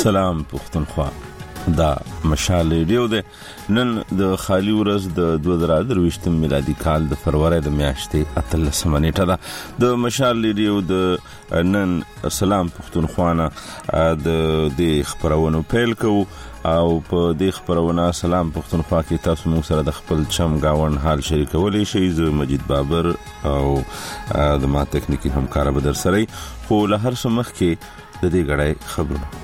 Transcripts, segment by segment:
سلام پښتونخوا، دا مشال ریډیو ده. نن د خالی ورځ د 2023 میلادي کال د فروری د میاشتې 13 نیټه ده. د مشال ریډیو د نن سلام پښتونخوا د خبرونو پیل کوو او په دې خبرونه سلام پښتونخوا کې تاسو موږ سره د خپل چم گاون حال شریکولای شئ. زه مجید بابر او د ما تکنیکی همکار بدر سره، خو له هر څه مخکې د دې غړای خبرونه.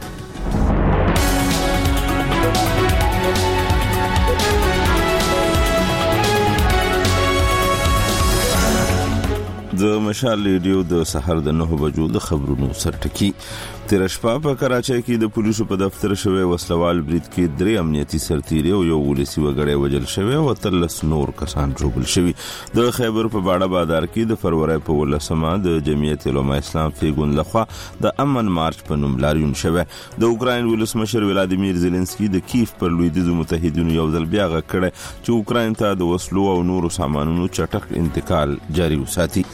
د مشال ریډیو د سحر د 9 بجو د خبرونو سرټکی. تیر شپه په کراچۍ کې د پولیسو په دفتر شوی وسلوال برید کې 3 امنیتي سرتیري او یو ولسی وګړی وجل شوی او 13 نور کسان ژوبل شوی. د خیبر په باډه بازار کې د فروری په 18 د جمعیت علماء اسلام فیګون لخوا د امن مارچ په نوم لاریون شوی. د اوکراین ولسمشر ولادیمیر زيلنسکي د کیف پر لویدیځ متحدینو یو ځل بیا غږ کړی چې اوکراین ته د وسلو او نورو سامانونو چټک انتقال جاري وساتي.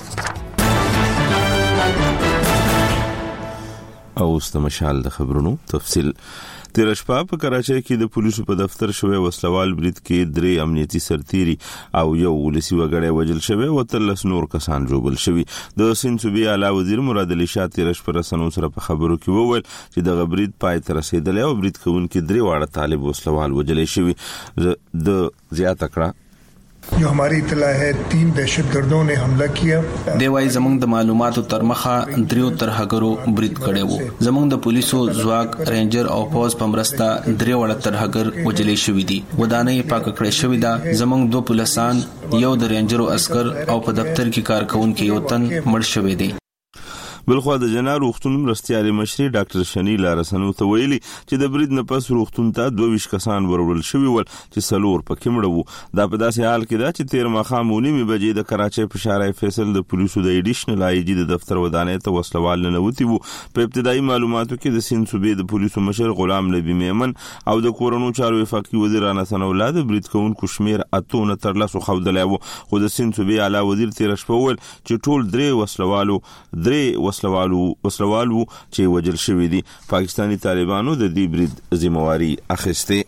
او استمشال د خبرونو تفصیل. تیر شپه په کراچۍ کې د پولیسو په دفتر شوی وسلوال برید کې 3 امنیتي سرتیري او یو ولسی وګړی وجل شوی او 13 نور کسان ژوبل شوی. د سند صوبې اعلی وزیر مراد علي شاه تیر شپه رسنیو سره په خبرو کې وویل چې د برید پای ته رسیدلی او برید کوونکي 3 واړه طالب وسلوال وجل شوی. د زیاته کړه जो हमारी इतला है 3 दहशतगर्दों ने हमला किया. دیوای زمونږ د معلوماتو تر مخه 3 ترهګرو برید کړي وو. زمونږ د پولیسو ځواک رینجر او پوز په مرسته 3 وړ ترهګر وجلې شوې دي. ودانې پاک کړې شوې ده. زمونږ 2 پولیسان، یو د رینجرو عسكر او په دفتر کې کارکونکي یو تن مړ شوی دی. بلخوا د جنار روغتون مرستيالي مشري ډاکټر شنیل رسنو ته ویلي چې د برید نه پس روغتون ته 22 کسان ورول شوی ول چې سلور پکې مړ وو. دا په داسې حال کې دا چې 13 مخامونی می بجې د کراچۍ په شارع فیصل د پولیسو د ایډیشنل آی جی د دفتر ودانې ته وسلوال نه وتی وو. په ابتدایي معلوماتو کې د سند صوبې د پولیسو مشر غلام نبی میمن او د کورونو چارو وفاقي وزیر انسان اولاد برید کوونکو شمیر اتونه تر لاسو خودلای وو. خو د سند صوبې اعلی وزیر تیر شپه ول چې ټول 3 وسلوالو چې وجل شوی دي. پاکستانی طالبانو د دې برید ذمہواری اخیسته.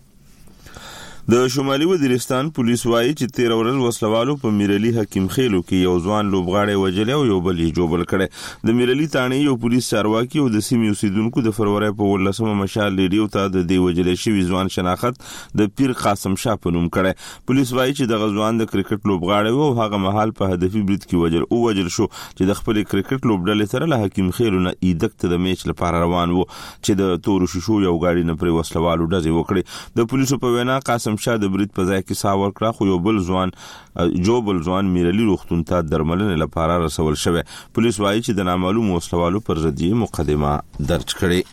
د شمالي وزیرستان پولیس وایي چې 13 ورځ وسلوالو په میرلی حکیم خیلو کې یو ځوان لوبغاړی وجل او یو بل جوبل کړي. د میرلی تانی یو پولیس چارواکي او د سیمې اوسیدونکو د فروری په 18 مشال ریډیو ته د دې وجل شوی ځوان شناخت د پیر قاسم شاه په نوم کړي. پولیس وایي چې د غزوان د کرکټ لوبغاړی او هغه مهال په هدفي برید کې وجل شو چې د خپل کرکټ لوبډلې سره له حکیم خیلو نه ایدکت د میچ لپاره روان وو چې د تور شیشو یو غاډي نه پر وسلوالو ډزې وکړي. د پولیسو په وینا قاسم شاه د برید په ځای کې ساور کړه، خو یو بل ځوان میرلی روغتون ته درملنې لپاره رسول شوی. پولیس وایي چې د نامعلوم وسلوالو پر ضد مقدمه درج کړي.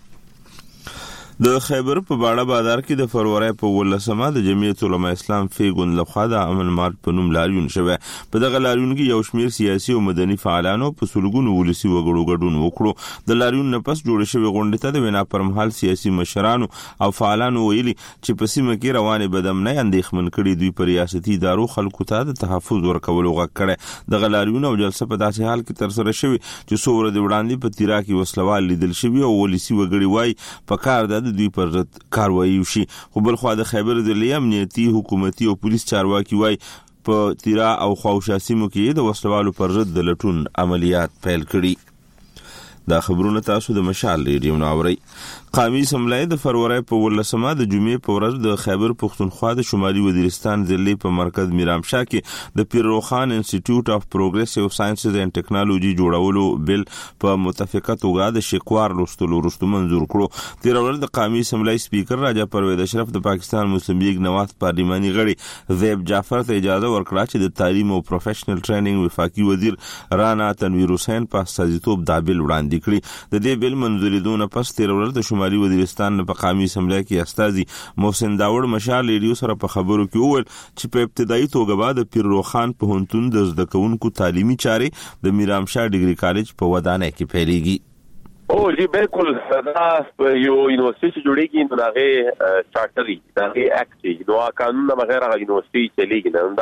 د خیبر په باډه بازار کې د فروری په 18 د جمعیت علماء اسلام فیګون لخوا د امن مارچ په نوم لاریون شوی. په دغه لاریون کې یو شمیر سیاسي او مدني فعالانو په سلګونو ولسی وګړو ګډون وکړو. د لاریون نه پس جوړ شوی غونډه ته د وینا پر مهال سیاسي مشرانو او فعالانو ویلي چې په سیمه کې روانه بدامنۍ اندېښمن کړي دوی پر ریاستي ادارو خلکو ته د تحفظ ورکولو غږ کړي. دغه لاریون او جلسه په داسې حال کې تر سره شوی چې څو ورځې وړاندې په تیرا کې وسلوال لیدل شوی او ولسی وګړي وای په کار د دوی پر ضد کاروایی وشي. خو بلخوا د خیبر د امنیتي حکومتي او پولیس چارواکي وای په تیرا او خواوشاسیمو کې د وسلوالو پر ضد د لټون عملیات پیل کړي. دا خبرونه تاسو د مشال ریډیو ناوړی. قومي اسمبلی د فروری په 18 د جمعې په ورځ د خیبر پښتونخوا د شمالي وزیرستان ضلع په مرکز میرامشاه کې د پیر روخان انسټیټیوټ اف پروګریسیو ساينسز اینڈ ټیکنالوژي جوړولو بل په متفقه توګه د شکوار لوستلو وروسته منظور کړو. تیر ورځ د قومي اسمبلی سپیکر راجا پروید اشرف د پاکستان مسلم لیگ نواز پارلیماني غړي زیب جعفر ته اجازه ورکړه چې د تعلیم او پروفیشنل ټریننګ وفاقي وزیر رانا تنویر حسین په استازیتوب د بل وړاندې کړی. د دې بل منځوریدونه پس تیر ورځ د شمالي وزیرستان په قومي اسمبلی کې استازي محسن داوړ مشال ریډیو سره په خبرو کې وویل چې په ابتدایي توګه بعد پیر روخان په هنتون د زده کوونکو تعلیمي چارې د میرامشاه ډیګري کالج په ودانۍ کې پیلېږي. او جی بالکل دا یو یونیورسيټي جوړیږي نو هغه چارټري دا اکټ نو قانون بغیر هغه یونیورسيټي چلیږي نو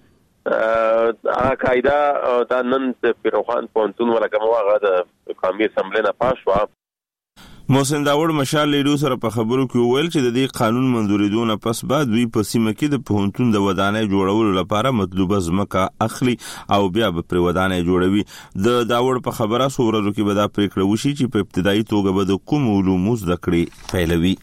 دا قاعده دا نن پیروخان پونتون ولا کومه هغه د قومي اسمبلی نه پاس وا محسن داوود مشال لیډو سره په خبرو کې وویل چې د دې قانون منځورېدو نه پس بعد دوی په سیمه کې د پوهنتون د ودانۍ جوړولو لپاره مطلوبه ځمکه اخلي او بیا به پر ودانۍ جوړوي. د داوود په خبره څو ورځو کې به دا پریکړه وشي چې په ابتدایي توګه به د کوم علومو زده کړې پیلوي.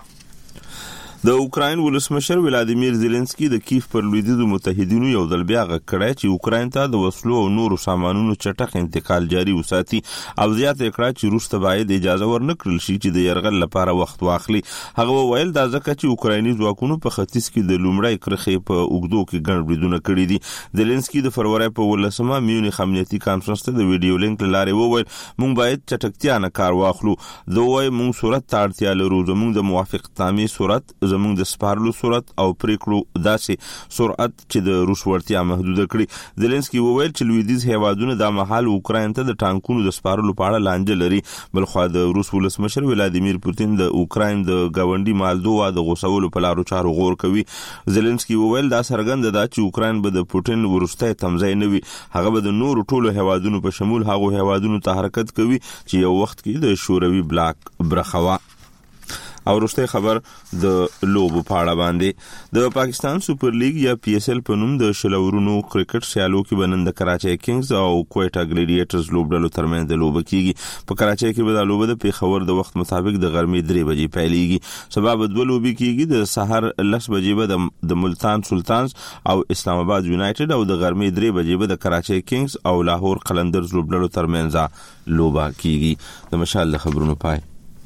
د اوکراین ولسمشر ولادیمیر زيلنسکي د کیف پر لویدیځو متحدینو یو ځل بیا غږ کړی چې اوکراین ته د وسلو او نورو سامانونو چټک انتقال جاري وساتي او زیاته کړه چې روس ته باید اجازه ورنکړل شي چې د يرغل لپاره وخت واخلي. هغه وویل دا ځکه چې اوکرایني ځواکونو په ختیځ کې د لومړی کرخې په اوګدو کې ګڼ بریدونه کړي دي. زيلنسکي د فروری په 18مه میونخ امنیتي کانفرنس ته د ویډیو لینک لارې وویل موږ باید چټکتیا نه کار واخلو. دوی وايي موږ صورت ته اړتیا لرو، زموږ د موافق تامي صورت، زموږ د سپارلو صورت او پریکړو داسې سرعت چې د روس ورتیا محدود کړي. زيلنسکي وویل چې لویدیځ هیوادونه د مهال اوکراین ته د ټانکونو د سپارلو په اړه لانجه لري. بلخو د روس ولسمشر ولادیمیر پوتین د اوکراین د گاونډي مالدووا د غوسولو په لارو چارو غور کوي. زيلنسکي وویل دا څرګنده ده چې اوکراین به د پوتین ورسته تمځای نه وي، هغه به د نورو ټولو هیوادونو په شمول هغه هیوادونو ته حرکت کوي چې یو وخت کې د شوروي بلاک برخه و. او وروسته خبر د لوبو په اړه باندې د پاکستان سپر لیګ یا پی اس ال په نوم د شلورونو کرکټ سیالو کې بنند کراچي کینګز او کوټا ګلیډیټرز لوبډلو ترمنځ د لوب کیږي. په کراچي کې به د لوب د پیښور د وخت مطابق د غرمې 3 بجې پیلېږي. سبب د لوب کیږي د سحر 10 بجې به د ملتان سلطانز او اسلام آباد یونایټډ او د غرمې 3 بجې به د کراچي کینګز او لاهور قلندرز لوبډلو ترمنځ لوب کیږي. د مشال خبرونو پای.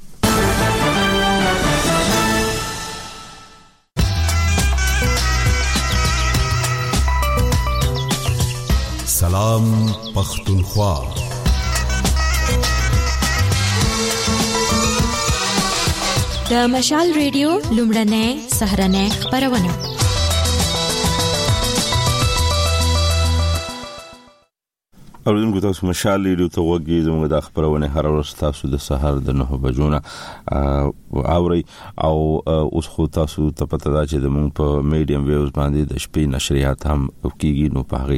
سلام پختونخوا. د مشال ریډیو لومړنۍ سهرنۍ خبرونه. اوردونکو تاسو مشال ریډیو ته وګورئ. زموږ د خبرونه هر ورځ تاسو د سحر د 9 بجو نه اوري او اوس خو تاسو ته پته ده چې زموږ په میډیم ویوز باندې د شپې نشریات هم کیږي، نو په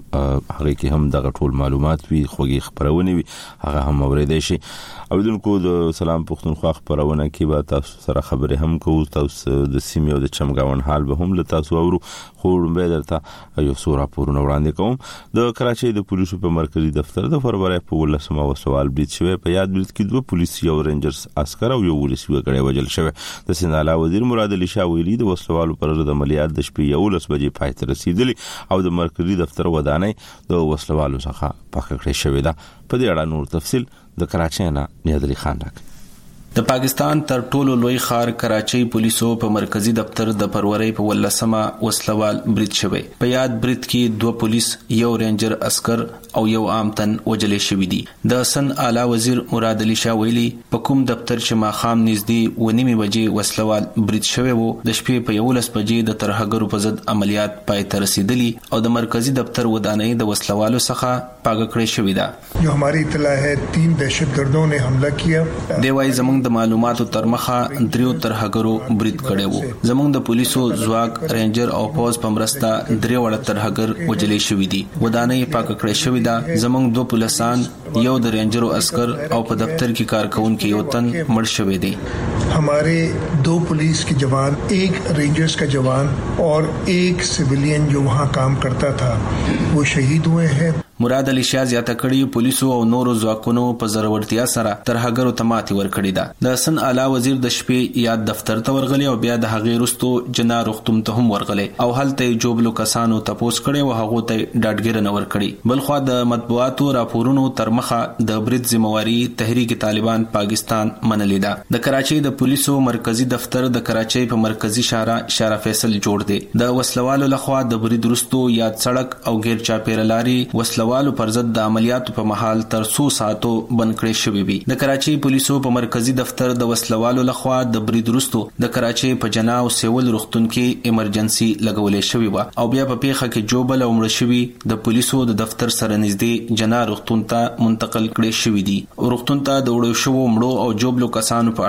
هغه کې هم دغه ټول معلومات وي، خوږی خبرونه وي، هغه هم اوریدئ شي. اوردونکو د سلام پختونخوا خبرونه کې به تاسو سره خبرې هم کوو. تاسو د سیمې او د چمګاون حال به هم له تاسو اورو، خو به درته یو څو راپورونه وړاندې کوم. د کراچۍ د پولیسو په مرکزی دفتر د فروری په 18مه وسوال برید شوی. په یاد برید کې 2 پولیسي او رینجرز عسكر او یو ولسی وګړی وجل شوی. د سینالا وزیر مراد علي شاه ویلي د وسلوالو پر ضد عملیات د شپې 11 بجې پای ته رسیدلی او د مرکزی دفتر ودانۍ د وسلوالو څخه پاک کړی شوی ده. په دې اړه نور تفصيل د کراچۍ نه نیادري خان راک. د پاکستان تر ټولو لوی ښار کراچۍ پولیسو په مرکزی دفتر د فروری په 18مه وسلوال برید شوی. په یاد برید کې 2 پولیس، یو رینجر عسكر او یو عام تن وجل شوی دي. د سن اعلی وزیر مراد علي شاه ویلي په کوم دفتر چې ماخام نږدې 9 بجې وسلوال برید شوی وو، د شپې په 11 بجې د ترهګرو په ضد عملیات پای ته رسیدلی او د مرکزی دفتر ودانۍ د وسلوالو څخه پاک کړی شوی ده. جو हमारी इत्तला है 3 दहशतगर्दों ने हमला किया. دی وايي زموږ د معلوماتو تر مخه 3 ترهګرو برید کړی وو. زموږ د پولیسو ځواک، رینجر او پوز په مرسته 3 وړ ترهګر وجلې شوی دي. ودانۍ پاک کړی شوی ده. زموږ 2 پولیسان، یو د رینجر او عسكر او په دفتر کې کارکونکو یو تن مړ شوی دی. हमारे 2 पुलिस के जवान, 1 रेंजर्स का जवान और 1 सिविलियन जो वहाँ काम करता था वो शहीद हुए हैं. مراد علي شاه زیاته کړي پولیسو او نورو ځواکونو په ضرورتیا سره ترهګرو تماتي ور کړی ده. د سن اعلی وزیر د شپې یاد دفتر ته ورغلی او بیا د هغې رستو جنا رختم ته هم ورغلی او هلته جوبلو کسانو تپوس کړي او هغه ته ډاډګیرنه ور کړی. بلخو د مطبوعاتو راپورونو تر مخه د برید ذمہواری تحریک طالبان پاکستان منلې ده. د کراچۍ د پولیسو مرکزی دفتر د کراچۍ په مرکزی شارع فیصل جوړ دی. د وسلوالو لخوا د برید رستو یاد سړک او غیر چاپیرلاري وسلوالو پر ضد د عملیاتو په محل تر 100 ساعتو بند کړی شوی وي. د کراچۍ پولیسو په مرکزی دفتر د وسلوالو لخوا د برید وروسته د کراچۍ په جنا او سیول روغتون کې ایمرجنسي لګولې شوی و او بیا په پیښه کې جوبل او مړ شوی د پولیسو د دفتر سره نږدې جنا روغتون ته منتقل کړي شوی دي. روغتون ته د وړو شو مړو او جوبلو کسانو په اړه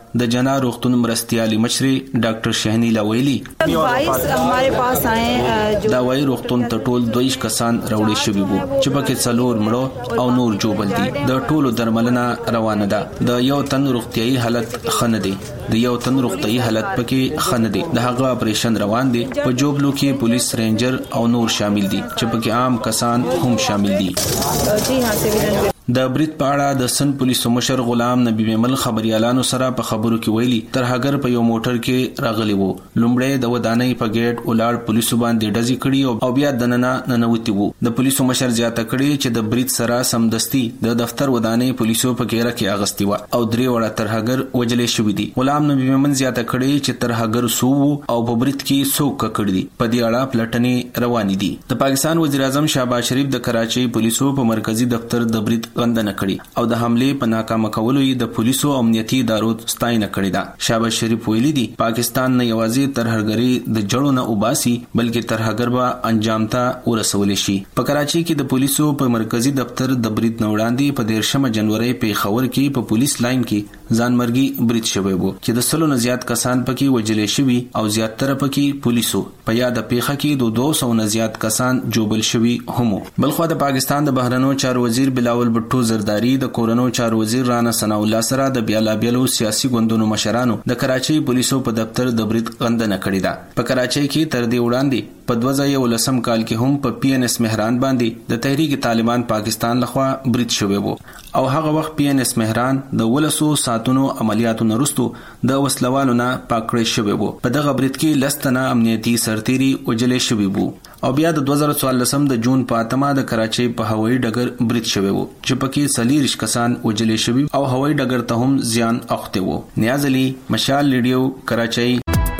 د جنا روغتون مرستيالي مشري ډاکټر شهنیلا ویلي 22 हमारे पास आए دا وای روغتون ته ټول 22 کسان راوړي شوي وو چې پکې څلور مړو او نور جوبل دي د ټولو درملنه روانه ده د یو تن روغتيایي حالت خنه دي د یو تن روغتيایي حالت پکې خنه دي د هغه اپریشن روان دي په جوبلو کې پولیس رینجر او نور شامل دي چې پکې عام کسان هم شامل دي जी हाँ सिविलियन د برید په اړه د سن پولیسو مشر غلام نبی میمل خبريالانو سره په خبرو کې ویلي ترهګر په یو موټر کې راغلی وو لومړی د ودانۍ په گیټ ولاړ پولیسو باندې ډزې کړي او بیا دننه ننوتی وو د پولیسو مشر زیاته کړي چې د برید سره سمدستي د دفتر ودانۍ پولیسو په ګیره کې اغستی و او درې وړه ترهګر وجلې شوې دي غلام نبی میمل زیاته کړي چې ترهګر سو او په برید کې څوک کړی دي په دې اړه پلټنې روانې دي د پاکستان وزیر اعظم شهباز شریف د کراچۍ پولیسو په مرکزی دفتر د برید غندنه کړي او د حمله په ناکامه کولو یې د پولیسو امنیتي ادارو ستاینه کړې ده شهباز شریف ویلي دي پاکستان نه یوازې ترهګری د جړو نه وباسي بلکې ترهګر به انجام ته ورسول شي په کراچۍ کې د پولیسو په مرکزی دفتر د برید نه وړاندې په 13 جنوري په خبر کې په پولیس لاین کې ځانمرګي برید شوی وو چې د 100 نه زیات کسان پکې وجلې شوي او زیاتره پکې پولیسو په یاد پیښه کې د 200 نه زیات کسان جوبل شوي هم بلخو د پاکستان د بهرنیو چارو وزیر بلاول بټو زرداری د کورونو چارو وزیر رانا ثنا الله سره د بیلابیلو سیاسي ګوندونو مشرانو د کراچۍ پولیسو په دفتر د برید غندنه کړې ده په کراچۍ کې تر دې وړاندې په 2019 کال کې هم په پی ان اس مهران باندې د تحریک طالبان پاکستان لخوا برید شوی وو او هغه وخت پی ان اس مهران د 200 ساتونو عملیاتو نرستو د وسلوالو نه پاکړې شوی وو په دغه برید کې لستنه امنیتي سرتيري وجلې شوی وو او بیا د 2014 د جون په اتمه د کراچۍ په هوایي ډګر برید شوی وو چې پکې 40 کسان وجلې شوی او هوایي ډګر ته هم زیان اوخته وو نیاز علي مشال ریډیو کراچۍ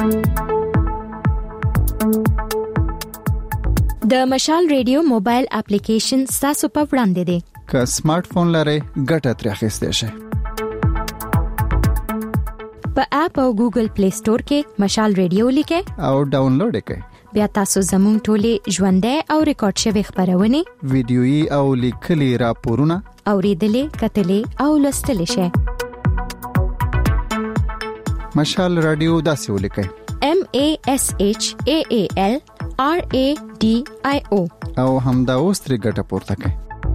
د مشال ریډیو موبایل اپلیکیشن تاسو په وړاندې دی که سمارټ فون لرئ ګټه ترې اخیستئ شئ په اپ او ګوګل پلی سٹور کې مشال ریډیو لیکئ او ډاونلوډ کړئ بیا تاسو زموږ ټولې ژوندۍ او ریکارډ شوی خبرونه ویډیويي او لیکلي راپورونه اوریدلې کتلې او لوستلې شئ مشال رادیو داسې ولیکئ MASHAALRADIO او همدا اوس ترې ګټه پورته کړئ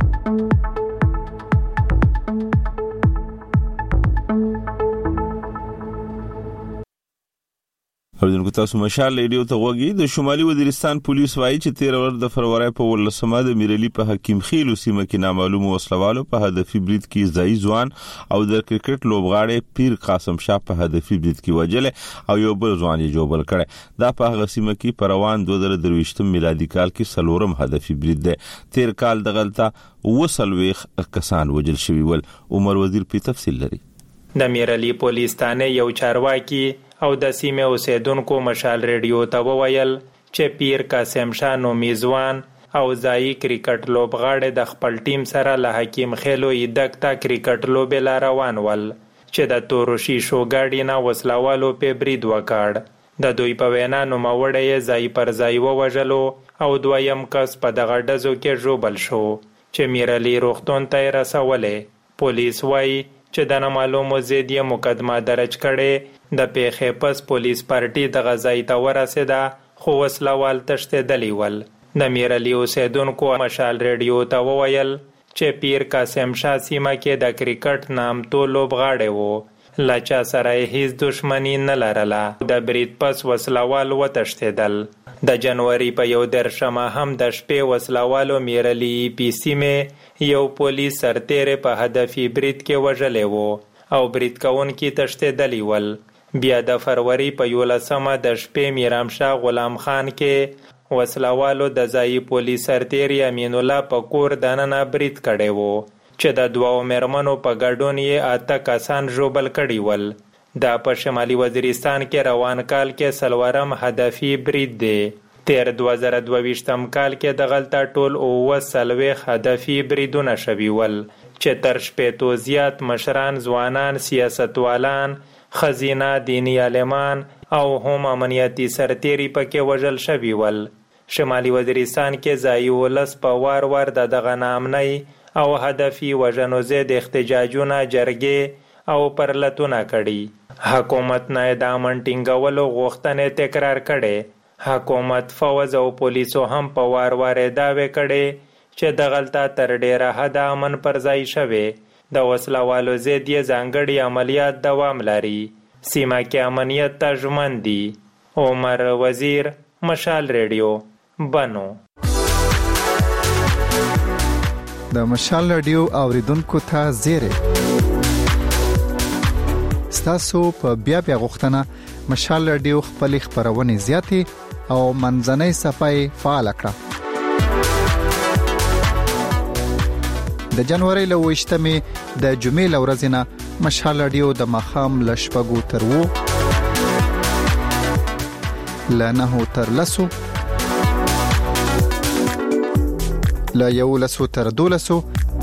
اوریدونکو تاسو مشال ریډیو ته غوږی د شمالي وزیرستان پولیس وایي چې 13 ور د فروری په 18 د میرلی په حکیم خیل سیمه کې نامعلوم وسلوالو په هدفي برید کې ځای ځوان او د کرکټ لوبغاړي پیر قاسم شاه په هدفي برید کې وجل او یو بل ځوان یې جوبل کړي دا په هغه سیمه کې پروان 2023 میلادي کال کې سلورم هدفي برید ده 13 کال د غلطه وسلويخ کسان وجل شوی ول عمر وزیر په تفصیل لري د میرلی پولیس ثانه یو چارواکي او د سیمه اوسیدونکو مشال ریډیو ته وویل چې پیر قاسم شاه نومیزوان او ځای کرکټ لوبغاړي د خپل ټیم سره له حکیم خیلو یدکتا کرکټ لوبې لا روان ول چې د تورو شیشو ګاډي نه وسلوالو په برید وکړ د دوی په وینا نوموړی ځای پر ځای ووژلو او دویم کس په دغه ډزو کې ژوبل شو چې میرلی روغتون ته رسولې پولیس وایي چې د نامعلومو ضد مقدمه درج کړي د پیښې پس پولیس پارټي د غزای ته ورسېده خو وسلوال تښتېدلی ول د میرلی اوسیدونکو مشال ریډیو ته وویل چې پیر قاسم شاه سیمه کې د کرکټ نامتو لوبغاړی و له چا سره هیڅ دښمني نه لرله د برید پس وسلوال وتښتېدل د جنوري په 11 هم د شپې وسلوالو میرلی پی سیمه یو پولیس سرتیری په هدفي برید کې وژلی و او برید کوونکي تښتېدلی ول بیا د فروری په 11 د شپې میرامشاه غلام خان کې وسلوالو د ځای پولیس سرتیری امین الله په کور دننه برید کړی و چې د دوو مېرمنو په ګډون یې 8 کسان ژوبل کړي ول دا په شمالي وزیرستان کې روان کال کې سلورم هدفي برید دی تیر 2022 کال کې د غلطه ټول او وسلويخ هدفي بریدونه شوي ول چې تر شپېتو زیات مشران ځوانان سیاستوالان خزینه دینی عالمان او هم امنیتي سرتیری پکې وژل شوي ول شمالي وزیرستان کې ځای ولس په وار وار دغه نامنۍ او هدفي وژنو ضد احتجاجونه جرګې او پرلتونه کړي حکومت نه د امن ټینګولو غوښتنې تکرار کړي. حکومت فوج او پولیسو هم په وار دعوې کړي چې دغلته تر ډیره حده امن پر ځای شوی. د وسلوالو ضد یې ځانګړي عملیات دوام لري. سیمه کې امنیت ته ژمن دي. عمر وزیر، مشال ریډیو، بنو. د مشال ریډیو اوریدونکو ته زیری ستاسو په بیا غوښتنه مشال ریډیو خپل خبرونه زیاتې او منځنۍ صفای فعال کړه. د جنوري له 28مې د جمعې لورځ نه مشال ریډیو د مخام لشپګو تر وو لنه تر لسو لا یو لسو تر دولسو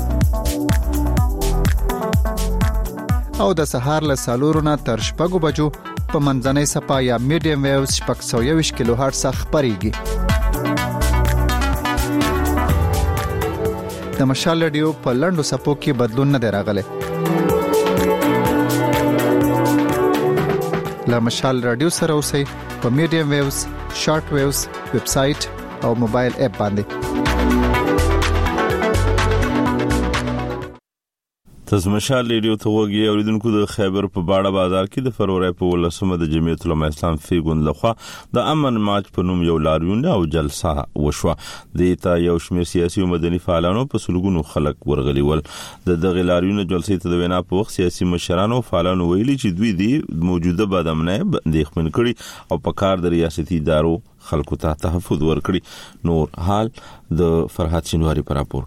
او د سهار له سالورونه تر شپږو بجو په منځنۍ صفا یا میډیم ویوز 621 کیلو هرتز خبريږي. د مشال ریډیو په لندو صفو کې بدلون نه راغلی. لا مشال ریډیو سره اوسئ په میډیم ویوز، شارټ ویوز، ویب سټ او موبایل اپ باندې. تزمشال ریډیو ته وګورئ. اوریدونکو د خیبر په باړه بازار کې د فروری په ولسمه د جمعیت العلماء اسلام فیګون لخوا د امن مارچ په نوم یو لاریون او جلسه وشوه. د یو شمېر سیاسي او مدني فعالانو په سلګونو خلک ورغلي ول. د دغه لاریون جلسې ته د وینا په وخت سیاسي مشرانو فعالانو ویلي چې دوی د موجوده بدامنۍ اندېښمن کړي او په کار د ریاستي ادارو خلکو ته تحفظ ورکړي. نور حال د فرحات شینواری پر راپور.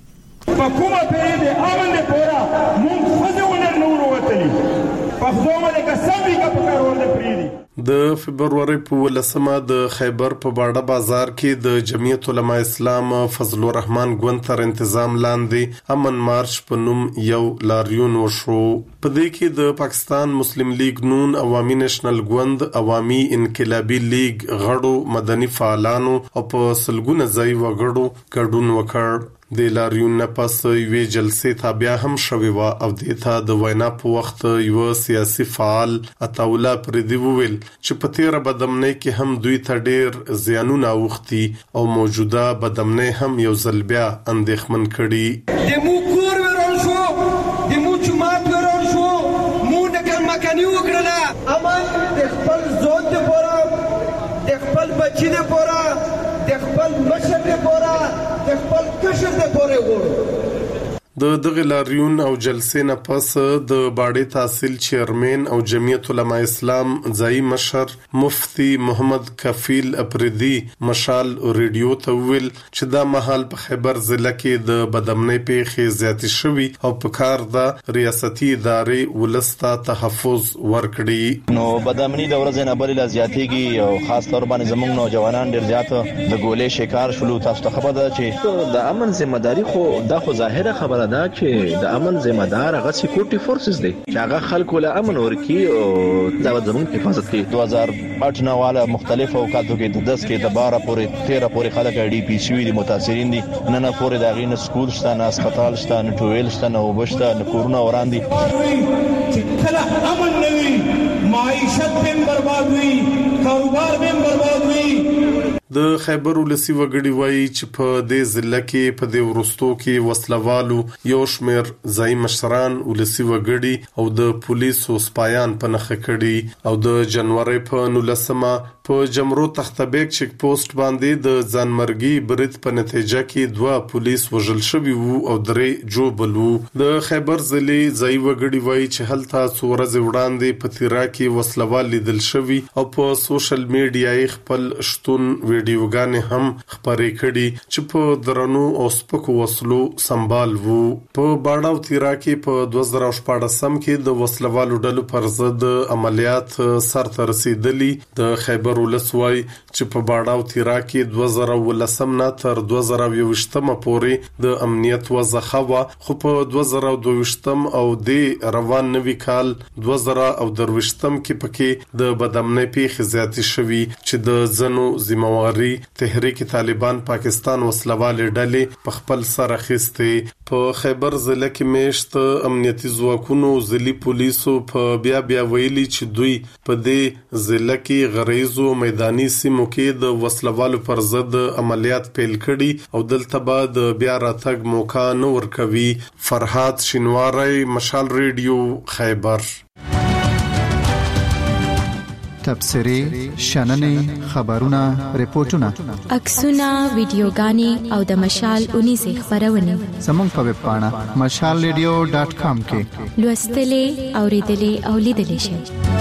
حکومت دې امن دې پورا مونږ خځونه نور وتلی پخومه دې کسبې کا پکارول دې پریدي. د فبرवरी په ولسمه د خیبر په باړه بازار کې د جمعیت العلماء اسلام فضل الرحمن ګوند تر تنظیم لاندې امن مارچ په نوم یو لاریون وشو. په دې کې د پاکستان مسلم لیگ نون، عوامي نېشنل ګوند، عوامي انقلابي لیگ غړو، مدني فعالانو او په سلګونه ځای وګړو ګډون وکړ. د لاریون نه پس یوې جلسې تابع هم شوې و او د ته د وینا په وخت یو سیاسي فعال عطاولا پردي وویل چې په تیر بدامنۍ کې هم دوی ته ډېر زیانونه اوختي او موجوده بدامنۍ هم یو ځل بیا اندېښمن کړي. د مو کور ورول شو، د مو جماعت ورول شو، مو نکل مکاني وکړه. امن د خپل زوج د پورا، د خپل بچی د پورا، د خپل مشر د پورا، د خپل کشر د پورا غوړو. د دغه لاریون او جلسې نه پس د باړې تحصیل چیرمن او جمعیت العلماء اسلام ځای مشر مفتی محمد کفیل اپریدي مشال ریډیو ته ویل چې دا مهال په خیبر ضلع کې د بدامنۍ پیښې زیاتې شوي او په کار د ریاستي ادارې ولسته تحفظ ورکړي. نو بدامنۍ د ورځې نه بلې زیاتېږي او خاص تور باندې زموږ نوجوانان ډېر زیات د ګولې شکار شول. تاسو ته خبر ده چې د امن ذمہ داری خو دا خو ظاهره خبره دا چې د امن ذمہ دار هغه سکیورټي فورسز دي چې هغه خلکو له امن ورکی او دا زموږ حفاظت کوي. 2008 نه والا مختلف اوقاتو کې د 10 کې د 12 پورې 13 پورې خلک ډي پی سی وی دي متاثرین دي. نن پورې دا غین سکول شته، نه هسپتال شته، نه ټویل شته، نه وبشته، نه کورونه وران دي. چې کله امن نه وي معیشت هم برباد وي، کاروبار هم برباد وي. د خیبر ولسی وګړي وایي چې په دې ضلع کې په دې ورستو کې وسلوالو یو شمېر ځای مشران ولسی وګړي او د پولیسو سپایان په نخښه کړي او د جنوري په 19مه په جمرو تختبیک چیک پوسټ باندې د ځانمرګي برید په نتیجه کې 2 پولیس وژل شوي وو او 3 جوړ وو. د خیبر ضلع ځای وګړي وایي چې هلته څو ورځې وړاندې په تیرا کې وسلوال لیدل شوي او په سوشل میډیا خپل شتون ویډیوګانې هم خبرې کړي چې په درنو او سپکو وسلو سنبال وو. په باړه او تیرا کې په 2014 کې د وسلوالو ډلو پر ضد عملیات سرته رسیدلي. د خیبر ولسوای چې په باړه او تیرا کې 2019 نه تر 2020 پورې د امنیت وضعه وا، خو په 2022 او د روان نوي کال 2023 کې پکې د بدامنۍ پیښې زیاتې شوي چې د زنو ذمہوار لري. تحریک طالبان پاکستان وسلوال ډلې په خپل سر اخیستې. په خیبر ضلع کې میشت امنیتي ځواکونو ضلعي پولیسو په بیا ویلي چې دوی په دې ضلع کې غریزو میداني سیمو کې د وسلوالو پر ضد عملیات پیل کړي او دلته بعد بیا راتګ موقع نه ورکوي. فرهاد شینواری، مشال ریډیو، خیبر. تبصرې، شننې، خبرونه، ریپورتونه، عکسونه، ویډیوګانې او د مشال اونیزې خبرونه زموږ په ویب پاڼه mashalradio.com کې لوستلې، اوریدلې او لیدلې شئ.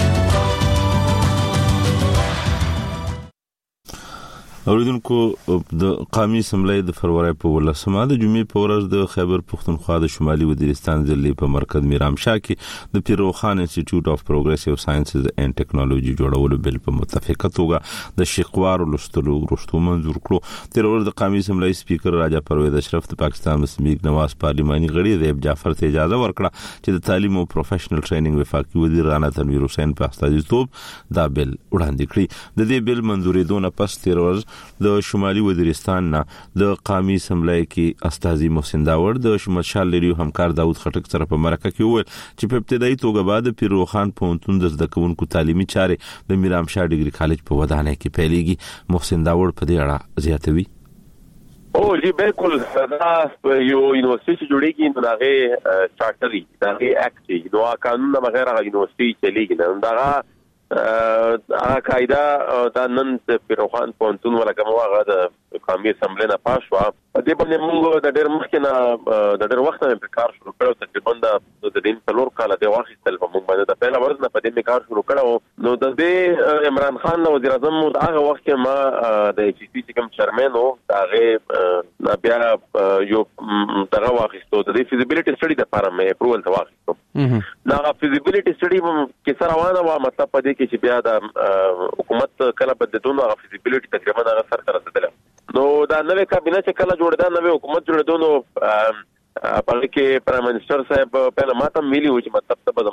اوریدونکو، د قومي اسمبلی د فروری په 18 د جمعې په ورځ د خیبر پښتونخوا د شمالي وزیرستان ضلع په مرکز میرامشاه کې د پیروخان انسټیټیوټ اف پروګریسیو ساينسز اینڈ ټیکنالوژي جوړولو بل په متفقه توګه د شقوار لستلو غوښتو منزور کړو. تر ورځ د قومي اسمبلی سپیکر راجا پرویز اشرف د پاکستان مسلم نواز پارلیماني غړي ریب جعفر ته اجازه ورکړه چې د تعلیم او پروفیشنل ټریننګ وفاقي وزیر رانا تنویر حسین په استازیتوب دا بل وړاندې کړی. د دې بل منزورېدو نه پس تر ورځ د شمالي وزیرستان نه د قومي اسمبلی کې استاذي محسن داور د مشال ریډیو همکار داود خټک سره په مرکه کې وویل چې په ابتدایي توګه بعد پیروخان پونتون د زده کوونکو تعلیمي چارې د میرامشاه ډیګري کالج په ودانۍ کې پیلېږي. محسن داور په دې اړه زیاتوي. جی بالکل، دا یو یونیورسيټي چې جوړیږي نو هغه چارټري دا اکټ نو قانون وغیرہ یونیورسيټي چلیږي نو دا هغه قاعده دا نن پیروخان پونتون ولکه موغه د قومي اسمبلی نه پاس شو. دې باندې موږ د ډېر مخکې نه د ډېر وخت نه کار شروع کړو. تقریبا د دین څلور کال د واخیستل په موږ باندې د پیل ورځ نه په دې کار شروع کړو. نو د دې عمران خان وزیر اعظم هغه وخت کې ما د ایچ سی سی کوم چیرمن او هغه بیا یو دغه واخیستو د فیزیبিলিټی سټډي د لپاره مې اپروول ته واخیستو. دا فیزیبিলিټی سټډي کې سره روانه و، مطلب په دې کې چې بیا د حکومت کله بدلون او فیزیبিলিټی تقریبا هغه سر ته رسیدل. نو دا نوې کابینه چې کله جوړه نوې حکومت جوړه نو په کې پرائم منسٹر صاحب په ماته ملي و چې مطلب ته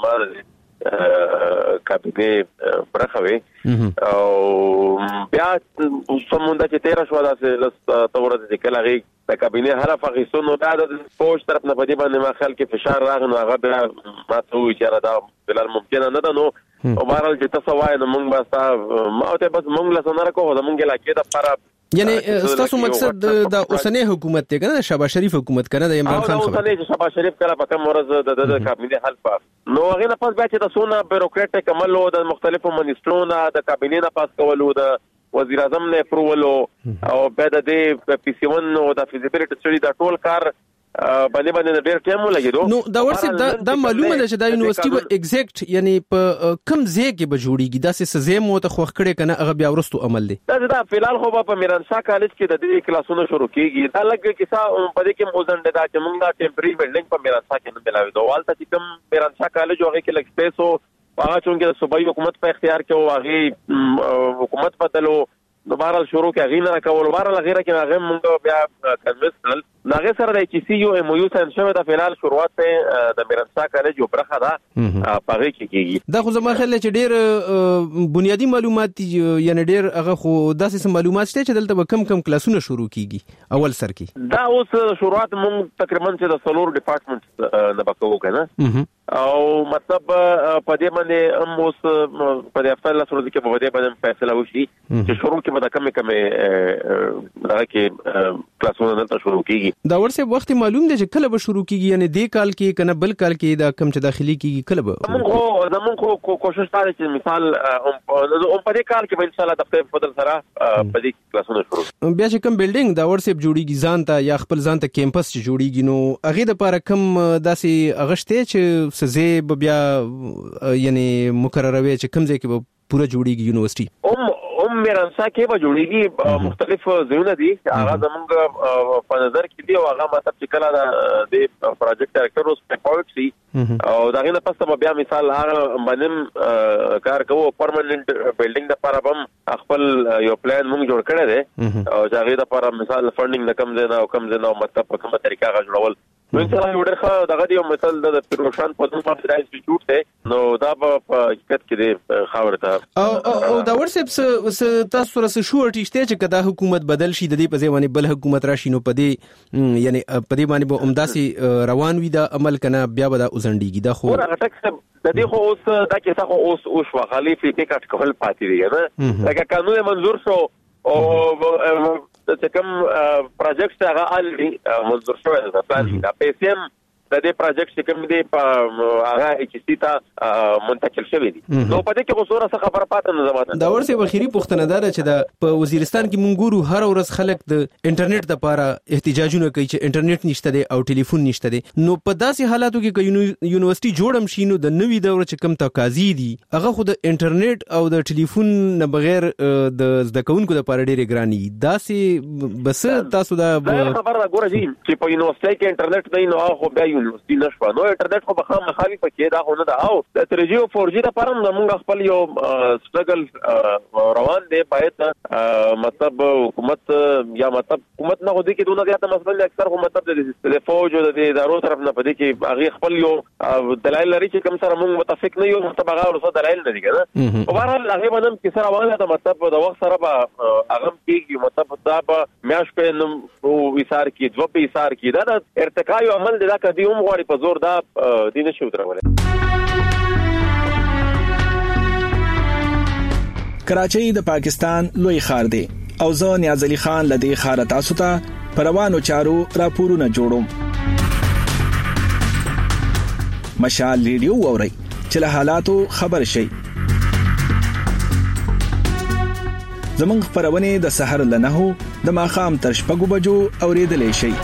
زموږ کابینه برخوي او بیا سمونده چې 13 شو داسې تورته چې کله غي د کابینه هر فقیسونو دا د پوسټ طرف نه پدې باندې ما خلک فشار راغنو هغه بیا ماته و چې دا بلال ممکن نه ده. نو او بهرحال چې تاسو وایي نو موږ بس ما ته بس موږ له سنره کوو د موږ علاقې د لپاره یعنی تاسو مقصد د اوسنۍ حکومت ته کنه شهباز شریف حکومت کنه د عمران خان خبره اوسنۍ شهباز شریف کله په کوم ورځ د کابینه حل پاس نو هغه نه پاس بیا چې د سونه بیوروکراټیک عمل او د مختلفو منیسټرونو د کابینه نه پاس کولو د وزیر اعظم نه اپروول او بعد د پی سی 1 او د فیزیبিলিټی سټډي د ټول کار باندې ډېر ټایم ولګیدو. نو دا ورسې دا معلومه ده چې دا یونیورسيټي به ایگزیکټ یعنی په کم ځای کې به جوړیږي دا سزا مو ته خوښ کړي کنه هغه بیا ورستو عمل دی. دا فلحال خو په میرانشاه کالج کې د دې کلاسونو شروع کیږي. دا لږ کیسه په دې کې موزنده دا چې موږ دا ټمپرری بلډینګ په میرانشاه کې نه ملاوي دوه والته چې کوم میرانشاه کالج هغه کې لږ سپیس او هغه چونګې د صوبایي حکومت په اختیار کې او هغه حکومت بدلو دوباره شروع کې غینه کول بهر لغیره کې هغه موږ بیا کنوینسنل ناغه سره د ایچ سی یو ام یو ساين شوه د فلال شروعات د میرانشاه کالج یو برخه ده پاره کې کیږي. دا خو زما خیال چې ډېر بنیادی معلومات یعنی ډېر هغه خو داسې معلومات شته چې دلته به کم کلاسونه شروع کیږي اول سر کې. دا اوس شروعات موږ تقریبا چې د سلور ډپارټمنټ نه بکوو کنه او مطلب په دې باندې اوس په دې خپل سره کې په دې باندې فیصله وشي چې شروع کې به کم دا کې کلاسونه نه شروع کیږي. دا ورسه وخت معلوم دی چې کله به شروع کیږي یعنی د کال کې کنه بل کال کې دا کم چې داخلي کیږي کله به زمونږ کوشش کوي چې مثال په دې کال کې به ان شاء الله د خپل فضل سره په دې کلاسونه شروع بیا چې کم بلډینګ دا ورسه جوړیږي ځان ته یا خپل ځان ته کیمپس چې جوړیږي نو هغه د لپاره کم داسې اغشته چې سزه بیا یعنی مقرروي چې کم ځای کې به پورا جوړیږي یونیورسيټي میرانشاه کې به جوړیږي مختلف ځایونه دي هغه زموږ په نظر کې دی او هغه مطلب چې کله د پروجیکټ ډایریکټر اوس پاورټ سي او دا غینه پسته بیا مثال هغه باندې کار کوو پرمننت بلډینګ لپاره هم خپل یو پلان موږ جوړ کړی دی او هغه لپاره مثال فندینګ د کم ځای نه او کم ځای نه مطلب په کومه طریقه غوړول نو ان شاء الله ورخه دغه دی مثال د پیروشان په دغه ماده انسټیټیوټ ته نو دا په حقیقت کې د خاورته او دا ورسې تاسو سره شو ارتشته چې کدا حکومت بدل شي د دې په ځای باندې بل حکومت راشي نو پدې یعنی پدې باندې به عمداسي روان وي دا عمل کنه بیا به دا اوسنډيږي دا خو د دې خو اوس دا کې څه اوس خلیفې ټیکټ کول پاتې دی نه لکه قانون منظور شو او چې کوم پروجیکټ هغه الډي منظور شوی دی دا پیسې د دې پروجیکټ چې کوم دی په هغه چې سیتا منتقل شوی دي نو په دې کې خصوصا څه خبره پاتې نه زماده دا ورسې بخیری پښتنه دار چې د په وزیرستان کې مونږ ګورو هر ورځ خلک د انټرنیټ لپاره احتجاجونه کوي چې انټرنیټ نشته دی او ټلیفون نشته دی نو په داسې حالاتو کې یونیورسيټي جوړم شي نو د نوې دور چې کوم تقاضي دي هغه خو د انټرنیټ او د ټلیفون نه بغیر د زده کوونکو لپاره ډېر ګراني داسې بس تاسو دا خبره ګورئ چې په یونیورسيټي کې انټرنیټ نه نو خو بیا یونیورسيټي نشو نو انټرنیټ خو بخام مخالي پکې دا خو نه دا او د 3G او 4G د پرم موږ خپل یو سټرګل روان دی باید مطلب حکومت یا مطلب حکومت نه غوډي کې دونه زیاته مثلا اکثر خو مطلب د فوج او د ادارو طرف نه پدې کې هغه خپل یو دلایل لري چې کوم سره موږ متفق نه یو مطلب هغه ورسره دلایل نه دي کنه په هر حال هغه باندې کې سره روانه ده مطلب د وخت سره به هغه کېږي مطلب دا به میاش په نو وسار کې دوه په وسار کې دا د ارتقا یو عمل دا کدي هم غواړي په زور دا دین شو درولې کراچۍ د پاکستان لوی ښار دی او زه نیاز علي خان لدی ښار تاسو ته پروانو چارو راپورونه جوړوم مشال ریډیو ووري چې له حالاتو خبر شي زمونږ خبرونه د سحر لنهو د ماخام تر شپږو بجو اوریدلې شي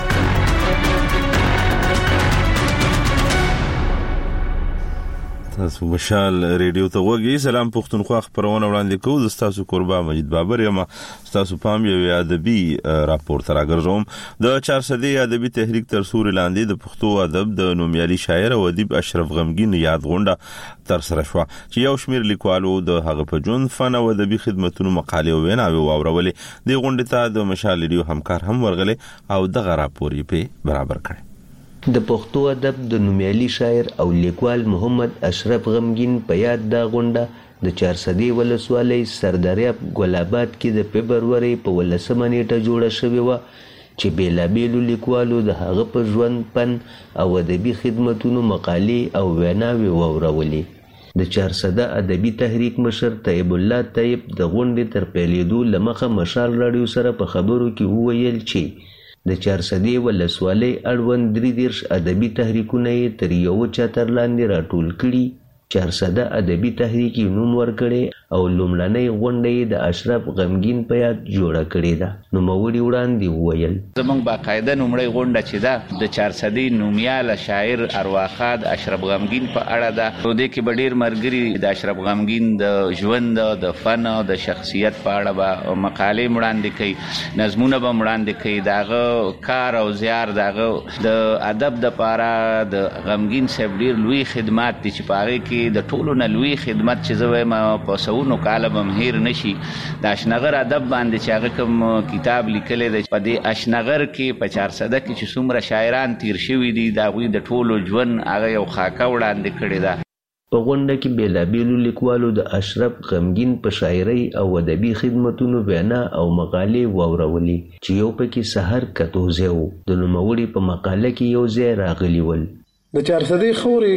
تاسو مشال ریډیو ته وګورئ سلام پښتونخوا خبرونه وړاندې کوو تاسو قربا مجید بابر یم تاسو پام یو ادبي راپور تر راګرځوم د 400 ادبي تحریک تر سوري لاندې د پښتو ادب د نومیالي شاعر او ادیب اشرف غمګین یاد غونډه تر سره شو چې یو شمیر لیکوالو د هغه په جون فن او ادبي خدماتونو مقاله ویناوي واورولې د غونډې ته د مشال ریډیو همکار هم ورغله او دغه راپور یې په برابر کړ د پښتو ادب د نومیالي شاعر او لیکوال محمد اشرف غمګین په یاد دا غونډه د 400 ولسوالۍ سرداریاب ګلاباد کې د فبرवरी په 18 نیټه جوړه شوې و چې بیلابیلو لیکوالو د هغه په ژوند پن او ادبي خدماتونو مقالې او ویناوي واورولې د 400 ادبي تحریک مشر طیب الله طیب د غونډې تر پیلېدو لمخه مشال رادیو سره په خبرو کې وویل چې د 400 ولسوالۍ اړوند 33 ادبي تحریکونه یې تر یو چتر لاندې راټول کړي 400 ادبي تحریک نوم ورکړي او لومړنۍ غونډه د اشرف غمګین په یاد جوړه کړې ده نو موري وړاندې وویل زمونږ باقاعده نومړی غونډه چې ده د 400 نومیاله شاعر ارواخاد اشرف غمګین په اړه ده نو د کې ډېر مرګري د اشرف غمګین د ژوند د فن او د شخصیت په اړه به مقالې وړاندې کوي نظمونه به وړاندې کوي داغه کار او زیار داغه د ادب د پاره د غمګین صاحب ډېر لوی خدمات دي چې پاره کې د ټولو نه لوی خدمت چې زوی ما په سونو کال به مهیر نشي د اشنغر ادب باندې چې هغه کوم کتاب لیکلی دی په دې اشنغر کې په 400 کې چې څومره شاعران تیر شوي دي د هغوی د ټولو ژوند هغه یو خاکه وړاندې کړې ده په غونډه کې بیلابیلو لیکوالو د اشرف غمګین په شاعرۍ او ادبي خدماتونو وینا او مقالې واورولې چې یو پکې سحر کتوزه و د نوموړي په مقاله کې یو ځای راغلی ول د 400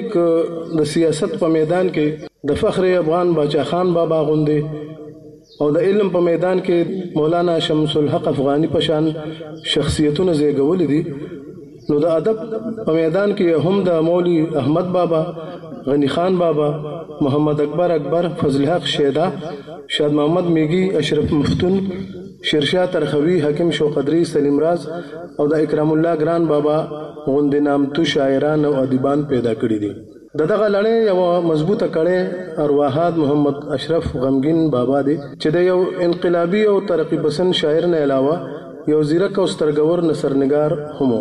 خورې د سیاست په میدان کې د فخر افغان باچا خان بابا غوندې او د علم په میدان کې مولانا شمس الحق افغانی پشان شخصیتونه زیږولې دي نو د ادب په میدان کې هم د مولوی احمد بابا غنی خان بابا محمد اکبر فضل حق شیدا شاد محمد میږي اشرف مفتون شیرشاه ترخوی حکیم شوقدری سلیم راز او د اکرام الله ګران بابا غوندې نامتو شاعران او ادیبان پیدا کړي دي دغه لړۍ یو مضبوطه کړي ارواحات محمد اشرف غمګین بابا دی چې د یو انقلابی او ترقی پسند شاعر نه علاوه یو زیرک او سترګور نثرنگار هم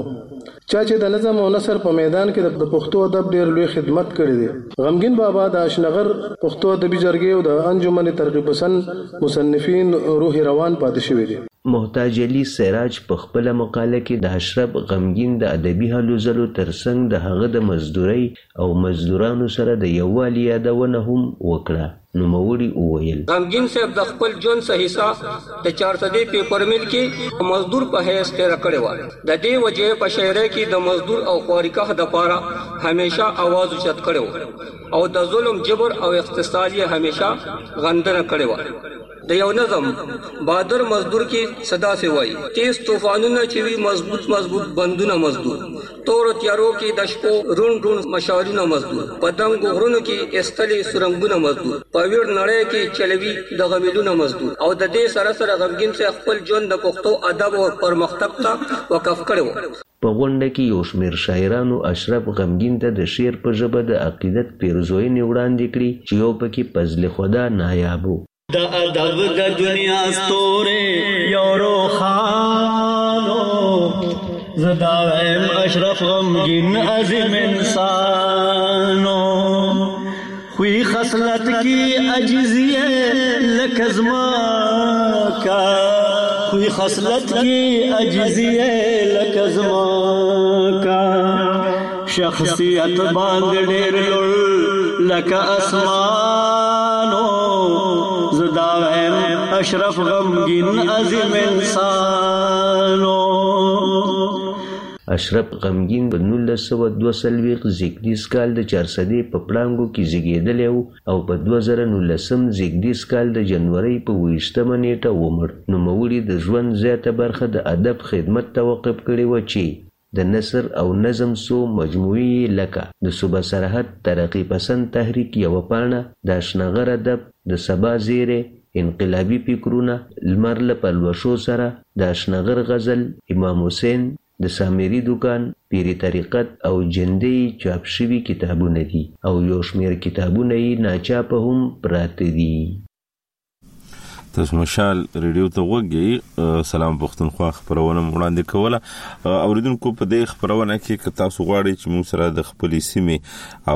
چې د نظم او نثر په میدان کې د پښتو ادب ډېر لوی خدمت کړی دی غمګین بابا د اشنغر پښتو ادبي جرګې او د انجمن ترقی پسند مصنفین روح روان پاتې شوی دی محتاج علي سراج په خپل مقاله کې د اشرف غمګین د ادبي هلو ځلو ترڅنګ د هغه د مزدورۍ او مزدورانو سره د یووالي یادونه هم وکړه. نوموړي وویل غمګین صاحب د خپل ژوند څخه حصہ د 400 پیپر مل کې مزدور په حیث تیر کړی و. د دې وجه په شهر کې د مزدور او خوارکه د پاره همیشه आवाज اوچت کړو او د ظلم جبر او اقتصاد یې همیشه غندنه کړې و. د یو نظم بادر مزدور کې صدا سے وای تیز طوفانونه چې وی مضبوط بندونه مزدور تور تیارو کې د شپو رون مشارونه مزدور پدنګ غرونو کې استلي سرنګونه مزدور پویر نړۍ کې چلوي د غمیلونه مزدور او د دې سره سره غمګین سے خپل ژوند د پښتو ادب او پرمختګ ته وقف کړو. په غونډه کې یو شمېر شاعرانو اشرف غمګین ته د شعر په ژبه د عقیدت پیرزوینې وړاندې کړي چې یو پکې فضل خدا نایاب و. د ادب د دنیا ستوره یورو خانو زداویم اشرف غمگین عظیم انسانو خوی خصلت کی عجزی لکزما کا خوی خصلت کی عجزی لکزما کا شخصیت باند ډیر لړ لک اسمانو زداویم اشرف غمگین عظیم انسانو. اشرف غمګین په 1942 زیږدیز کال د 400 په پړانګو کې زیږیدلی او په 2019 زیږدیز کال د جنوري په 28 نیټه ومړ. نوموړي د ژوند زیاته برخه د ادب خدمت ته وقف کړې و چې د نثر او نظم سو مجموعي لکه د صوبه سرحد ترقی پسند تحریک یو پاڼه د اشنغر ادب د سبا زیره انقلابی فکرونه لمر له پلوشو سره د اشنغر غزل امام حسین د سامری دکان پیری طریقت او جندې چاپ شوي کتابونه دي او یو شمېر کتابونه یې ناچاپه هم پراته دي. تاسو مشال ریډیو ته وګورئ. سلام پښتونخوا خبرونه وړاندې کوله. اوریدونکو په دې خبرونه کې که تاسو غواړئ چې موږ سره د خپلې سیمې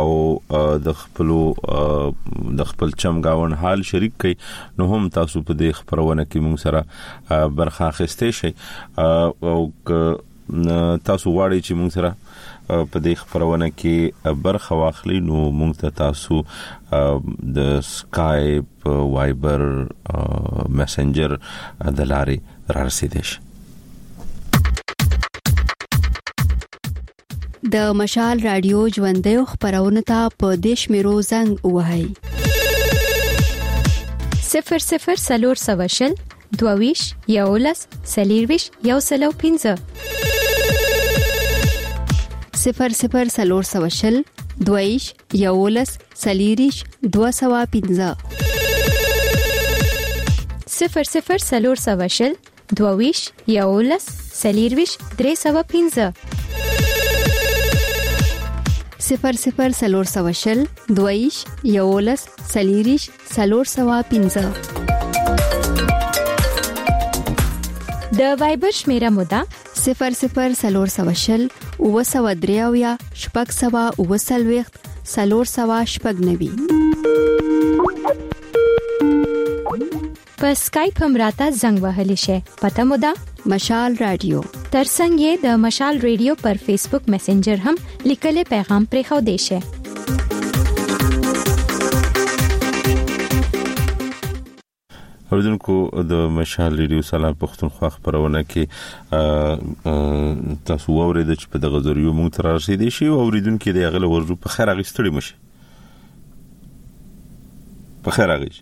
او د خپل چمګاون حال شریک کړئ نو هم تاسو په دې خبرونه کې موږ سره برخه اخیستئ شئ او تاسو غواړئ چې موږ سره په دې خبرونه کې برخه واخلئ نو موږ ته تاسو د سکایپ وایبر میسنجر د لارې را رسیدئ شئ. د مشال رادیو ژوندۍ خبرونه ته په دیش میرو زنګ وهاي 00 سواشل 22 یولس سلیرویش یوسلو 15 00 سواشل 22 یولس سلیریش 215 00 سواشل 22 یولس سلیرویش 315 00 سواشل 22 یولس سلیریش 315 د وایبر شمیره مودا 00 سواشل وسودریاویا شپږ سوا وسلويخت سلور سوا شپږ نوي په سکایپ هم راته زنګ وهلی شي. پته مو ده مشال رادیو ترڅنګ د مشال رادیو پر فیسبوک میسنجر هم لیکل پیغام پرې خو دی شي. اوریدونکو د مشال ریډیو سلام پښتونخوا خبرونه کې تاسو اورید چې په دغه ذریعہ موږ تر رسیدي شي او اوریدونکو د غل ورجو په خیر اغستړي مشي په خیر اغش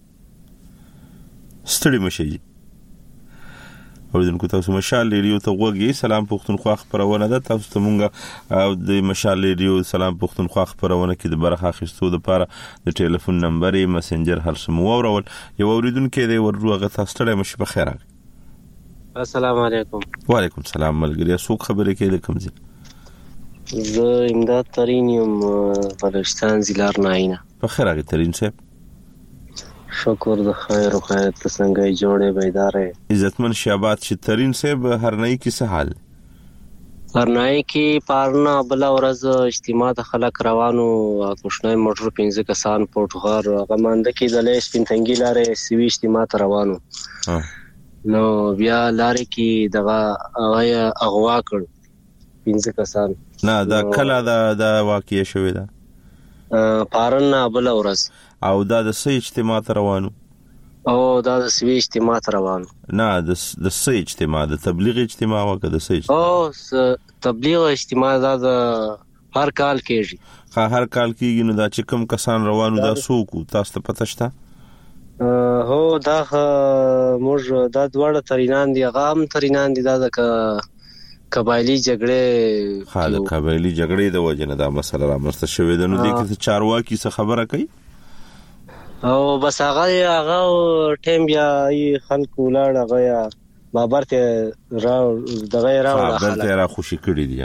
ستړي مشي. اوریدونکو تاسو مشال ریډیو ته وګورئ. سلام پښتونخوا خبرونه ده. تاسو ته مونږه او د مشال ریډیو سلام پښتونخوا خبرونه کې د برخه اخیستو لپاره د ټلیفون نمبر میسنجر هر سمو اورول یو اوریدونکو دی ورغه تاسو ته مشي په خیر. السلام علیکم. وعلیکم السلام ملګری څوک خبرې کوي د کوم ځای؟ زه امداد ترینیم بلوچستان ضلع ناینه. په خیر هغه ترین صاحب شکر د خیر او خیرت څنګه جوړه بیدارې عزتمن شابات چې ترین صاحب هرنۍ کې څه حال؟ هرنۍ کې پارنا بل ورځ اجتماع د خلک روانو کوښنۍ موټر 15 کسان پورتغال هغه مانده کې د لیس پینتنګي لارې سوي اجتماع روانو نو بیا لارې کې دغه اغوا کړ 15 کسان. نه دا کله دا واقعي شوې ده پارن بل ورځ. او دا د سې اجتماع ته روانو؟ او دا د سوي اجتماع ته روانو. نه د سې اجتماع، د تبلیغ اجتماع وکړه د سې اجتماع؟ او تبلیغ اجتماع دا د هر کال کېږي. هر کال کېږي. نو دا چې کوم کسان روانو دا څوک تاسو ته پته شته؟ هو دا موږ دا دواړه ترینان دي، هغه هم ترینان دي. دا د قبایلی جګړې د قبایلی جګړې د وجه نه دا مسله رامنځته شوې ده. نو د کې چارواکي څه خبره کوي؟ او بس هغه ټیم بیا خلکو لاړ هغه بابر ته را خوشی کړی دی.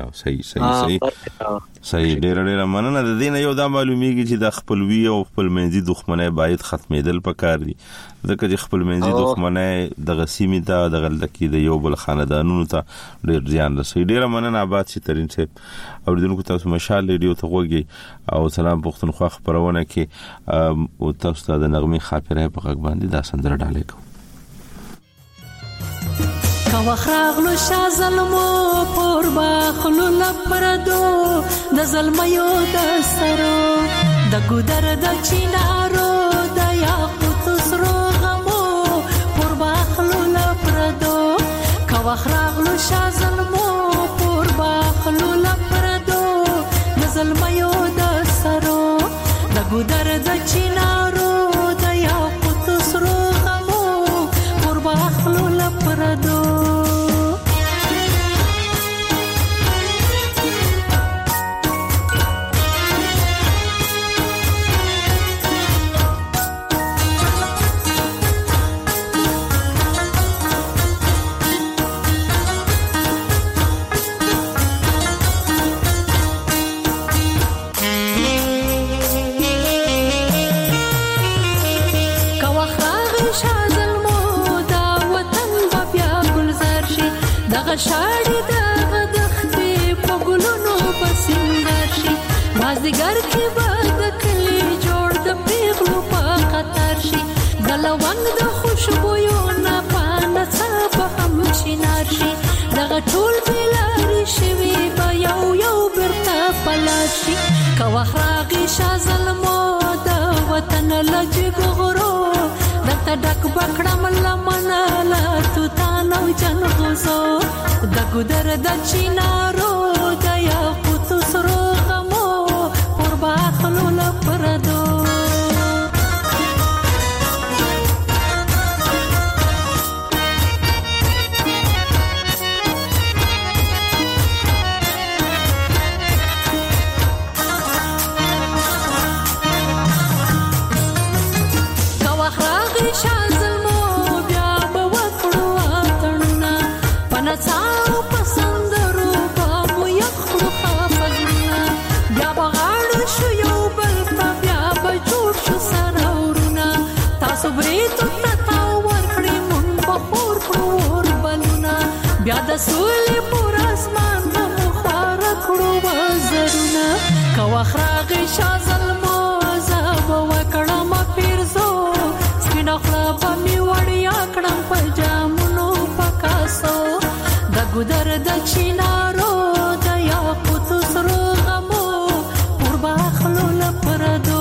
صحیح ډیر مننه. د دین یو دا معلومیږي چې د خپلوي او خپلمنځي دښمنۍ باید ختمېدل پکار دي، ځکه چې خپلمنځي دښمنۍ د غسیمي ته د غلطکی د یو بل خاندانونو ته ډیر زیان رسوي. ډیر مننه آباد شي ترين صاحب. اوریدونکو تاسو مشال ریډیو ته وګورئ او سلام پښتونخوا خبرونه کې او تاسو ته د نغمه خاطره په غږ باندې دا سندره ډالې کو. کاوخراغلو شا ظلمو پر باخلو لپردو د ظلميو د سرو د ګودر د چینارو د یاقوت سرو غمو پر باخلو لپردو کاوخراغلو شا ظلمو پر باخلو لپردو د ظلميو د سرو د ګودر د چینارو د یاقوت سرو غمو پر باخلو لپردو شاړې د دختې په ګلونو پسندر شي مازدیګر کې به د کلي جوړ د پیغلو په قطار شي د لونګ د خوشبویو نه پانه څه هم شینار شي دغه ټول بلاري شوي به یو برته پلار شي که وخت راغی شا ظلمو د وطن لجګ غرو دته ډک بکړم لمنه لا توتانو جن غوزو د ګودر د چینارو د یاقوت سرو غمو پر باخلو لپردو بیا د سولې پر اسمان په خوار کړو وزرونه که وخت راغی شا ظلمو زب وکړم پیرزو سپینه خوله به مې وړیا کړم په جامونو په کاسو د ګودر د چینارو د یاقوت سرو غمو پر باخلو لپردو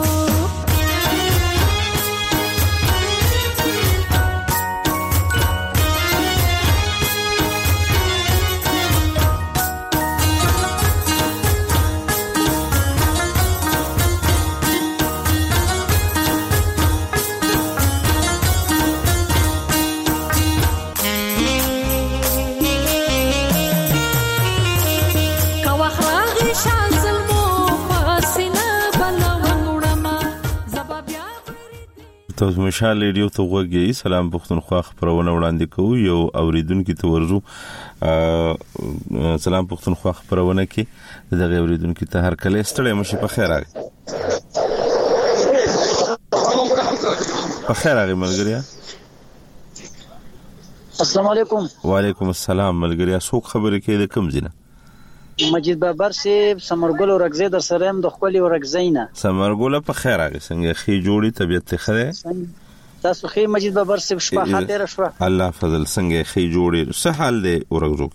تاسو مشال ریډیو ته وګورئ. سلام پښتونخوا خبرونه وړاندې کوو. یو اوریدونکو ته ورزو سلام پښتونخوا خبرونه کې دغه اوریدونکو ته هر کله ستړی مشي په خیر راغی. په خیر راغی ملګریا. السلام علیکم. وعلیکم السلام ملګریا. څوک خبرې کوي د کوم ځای؟ مجید بابر سیب سمرګل ورغزه در سره هم د خپل ورغزینه. سمرګل په خیر راغی. څنګه خې جوړی طبيعت ته خره؟ تاسو خې مجید بابر صاحب شپه خاطر شو الله فضل څنګه خې جوړې څه حال دی ورغزو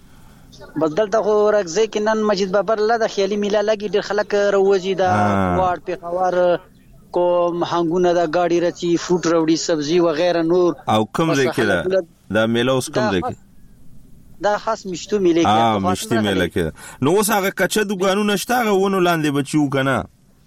بدل ته ورغزې کې نن مجید بابر الله د خیالي میله لګي ډېر خلک روزي دا واړ په خبر کو هنګونه دا گاډي رچی فروټ روړي سبزي وغیرہ نور او کوم ځای کې دا میله اوس کوم ځای کې دا خاص مشتو میله کې مشتي میله کې نو اوس هغه کچه دکانونه شته غوونو لاندې بچیو کنه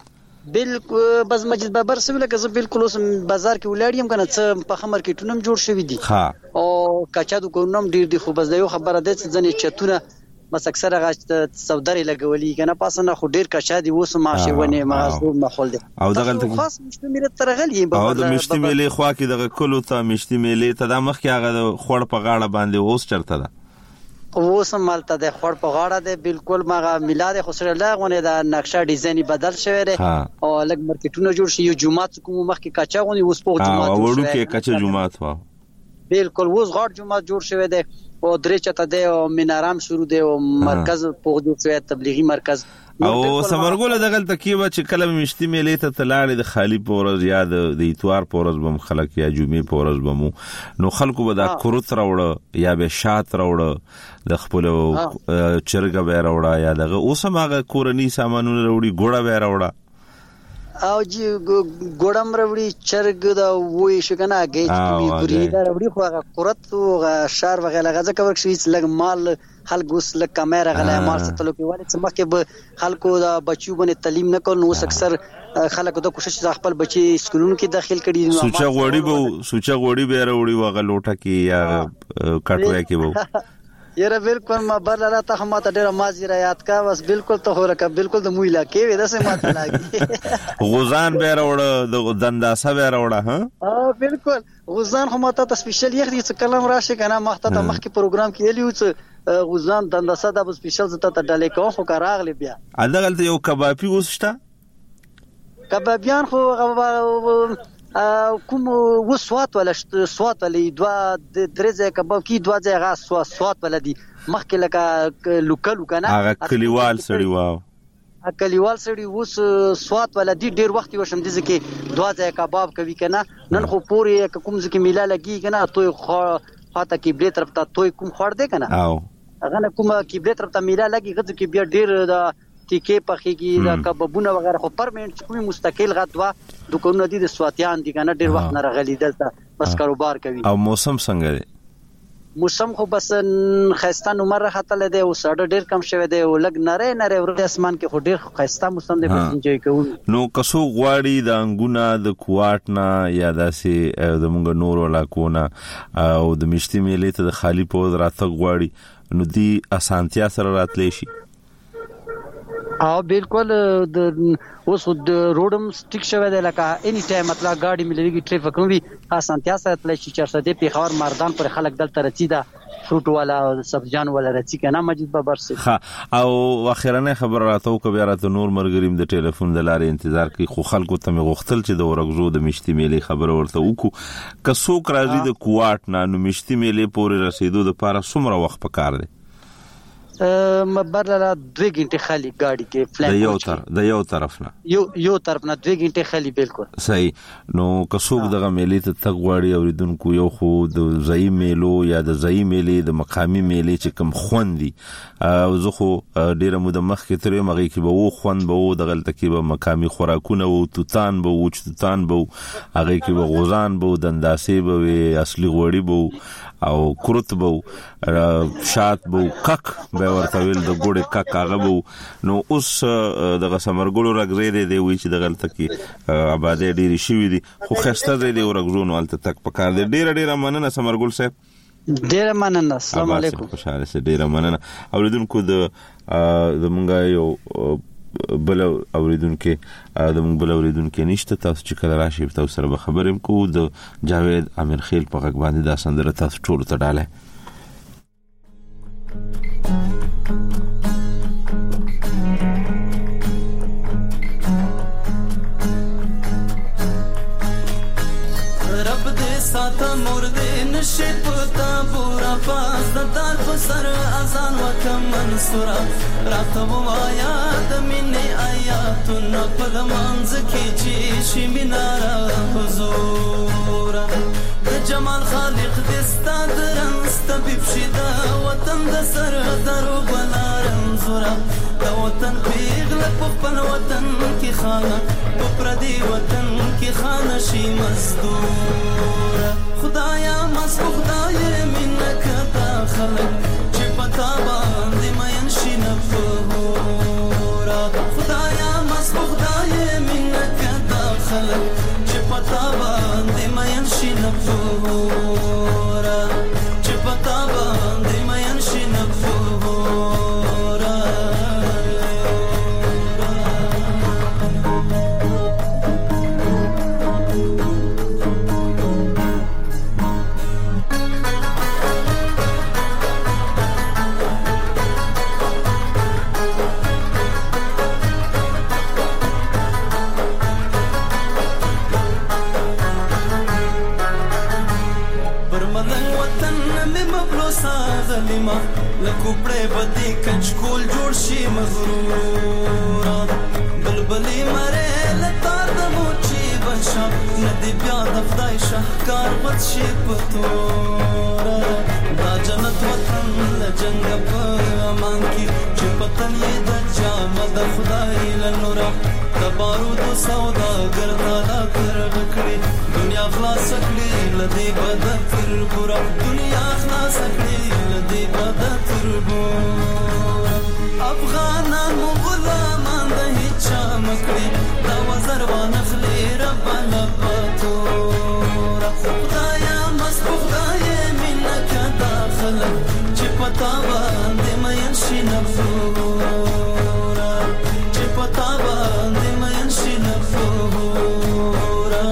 بالکل بس مجید بابر سره لکه زه بالکل اوس بازار کې ولاړ یم کنه څه په خمر کې ټونم جوړ شوی دي او کچا دکانونه ډیر دي خو بس دا یو خبره ده چې ځنې چتونه بس اکثر هغه سوداري لګولي کنه پاسنه خو ډیر کچا دي اوس ماشه ونه مغزو ماحول دي او دغه خاص مشتو میله ترغلی او د مشتي میله خوا کې دغه کلو ته مشتي میله ته د مخ کې هغه خور په غاړه باندې اوس چرته ده اوس مالته د خور په غاړه ده بالکل ماغه میلاد خو سره لاغونه د نقشه ډیزاین بدل شوی دی او لګ مارکیټونه جوړ شي یو جمعه کوم مخ کې کچا غونی اوس په جمعه او وړو کې کچا جمعه وا بالکل اوس غاړ جمعه جوړ شوی دی او درې چته دی او منارام شروع دی او مرکز په جوړ شوی تبلیغي مرکز او سمرګول دغه تکیبه چې کله مشتي میلې ته تلاړې د خالی پورز یاد د اتوار پورز بم خلک یا جمعې پورز بمو نو خلکو به دا کروت راوړه یا به شات راوړه د خپل چرګه به راوړه یا دغه اوس هغه کورنی سامانونه راوړي ګوړه به راوړه او جی ګوړم راوړي چرګ دا وې شو کنه گیج کوي ګوري دا راوړي خو هغه کروت او شار وغیرہ غزه کور شي لګ مال خلکو سره کیمرا غلای مال ستلو کې والي چې مخکې به خلکو دا بچو باندې تعلیم نه کول نو اکثر خلکو د کوشش خپل بچي سکولونو کې داخل کړي نو سوچا غوړي به راوړي وغه لوټه کې یا کټویا کې وو یره بالکل ما بر لاله ته هم ته ډیره مازی را یاد کا بس بالکل ته هورکه بالکل د مویلا کې وې دسه ماته لاګي غوزان به راوړه د دنداسه به راوړه ها بالکل غوزان هم ته سپیشل یخ دي څه کلم راشي کنه مخته ته مخکې پروګرام کې لیو څه غوزان دنداسه د سپیشل زته ته ډالې کوم خو کراغلی بیا ادغلته یو کبابي وسته کبابیان خو کوم وسوات ولا سوات ولا دوا درځه کباب کی دوا ځای سوات ولا دي مخکې لکه لوکل کنه هغه کلیوال سړی واو کلیوال سړی وس سوات ولا دي ډیر وخت وشم دي ځکه دوا ځای کباب کوي کنه نن خو پوری کوم ځکه میلا لګي کنه توي خاطه کې بل طرف ته توي کوم خور دی کنه او هغه کوم کې بل طرف ته میلا لګي غځ کې بیا ډیر دا ټیکې پخېږي دا کبابونه وغیرہ خو پرمنټ کومي مستقل غدوا دکانونه دي د سواتیان دي کنه ډیر وخت نه راغلي دلته بس کاروبار کوي او موسم څنګه دی موسم خو بس خيستا نمبر راخته دی او ساده ډیر کم شوی دی او لګ نره ور اسمان کې خو ډیر خيستا موسم دی بس انجوي کوو نو کسو غواړي د انګونه د کوارټ نه یا داسې د مونږ نور ولا کوونه او د مشتي میلې ته د خالی پوز راته غواړي نو دی اسانتیا سره راتلی شي او بالکل د اوس د روډم سټیک شوی دی لکه اني ټایم مطلب ګاډي ملويږي ټریفیک کوي اسانتیا سره تل شي 400 په خبر مردان پر خلک دلته رچی دا فروټ والا او سبزیان والا رچی کنه مجید بابر سي او اخیرنه خبر راتو کبه راته نور مرګریم د ټلیفون د لارې انتظار کوي خو خلکو ته غوښتل چې د ورغزو د مشتي میلې خبر ورته وکړو کڅوک راځي د کوارټ نه نو مشتي میلې پورې رسیدو د لپاره څومره وخت پکار دی مبرلا 2 غنټه خالی گاڑی کې فلان د یو طرف نه 2 غنټه خالی بالکل صحیح نو کڅوګ دغه میلې ته تغواړي اوریدونکو یو خو د ځای میلو یا د ځای میلې د مقامی میلې چې کم خوندي او زه خو ډیره مو د مخ کې ترې مغې کې به و خوند به و دغه تکي به مقامی خوراکونه و توتان به و چتان به هغه کې به غوزان به دنداسې به اصلي غوړي به او کروت بو شات بو کک به ورته ویل د ګوړې کک هغه بو نو اوس دغه سمرګلو راګزې دی وی چې دغه تکي آبادې ډېری شي وي خو خسته دی ورغزونو الته تک پکار دی ډېر مننه سمرګل صاحب ډېر مننه السلام علیکم خوشاله سه ډېر مننه اوریدونکو د مونږه یو بل اوریدونکو د مونږ بل اوریدونکو نشته تاسو چې کله راشي تاسو سره خبرې کو د جاوید امیر خیل په غږ باندې دا سندره تاسو ټول ته ډاله رب دې ساته مور دې نشه پتا پورا پاس دار سر اذان وکم منصورا راتب وایا د مینې آیاتونه په منځ کې چې شي مینارا حضور د جمال خالق دستا درنست ببشدا وطن د سر درو بلارم زورا د وطن پیغل په خپل وطن کې خانه په پردي وطن کې خانه شي مزدور خدایا مس خدای منک تا خلق چې پتا باندې مې شي نفورا خدایا مس خدای منک تا خلق چې پتا باندې مې شي نفورا چې پتا باندې مې شي نفورا لکوپړې بدی کچکول جوړ شي مغرور بلبلې مره لتار د موچی بشا ندی بیا د خدای شهکار بد شي پتور دا جنت وطن لجنګ په امان کې چې پتن یې د جام د خدای لنورا د بارود سودا ګرځاله تر وکړي دنیا خلاص کړي لدی بد تر ګور دنیا خلاص کړي لدی بد تر ګور افغانان غلامان د هیڅ مکړي دا وزر ونخلي رب لپتور خدایا مس خدای منک داخل چې پتا باندې مې شي نفورا چې پتا باندې مې شي نفورا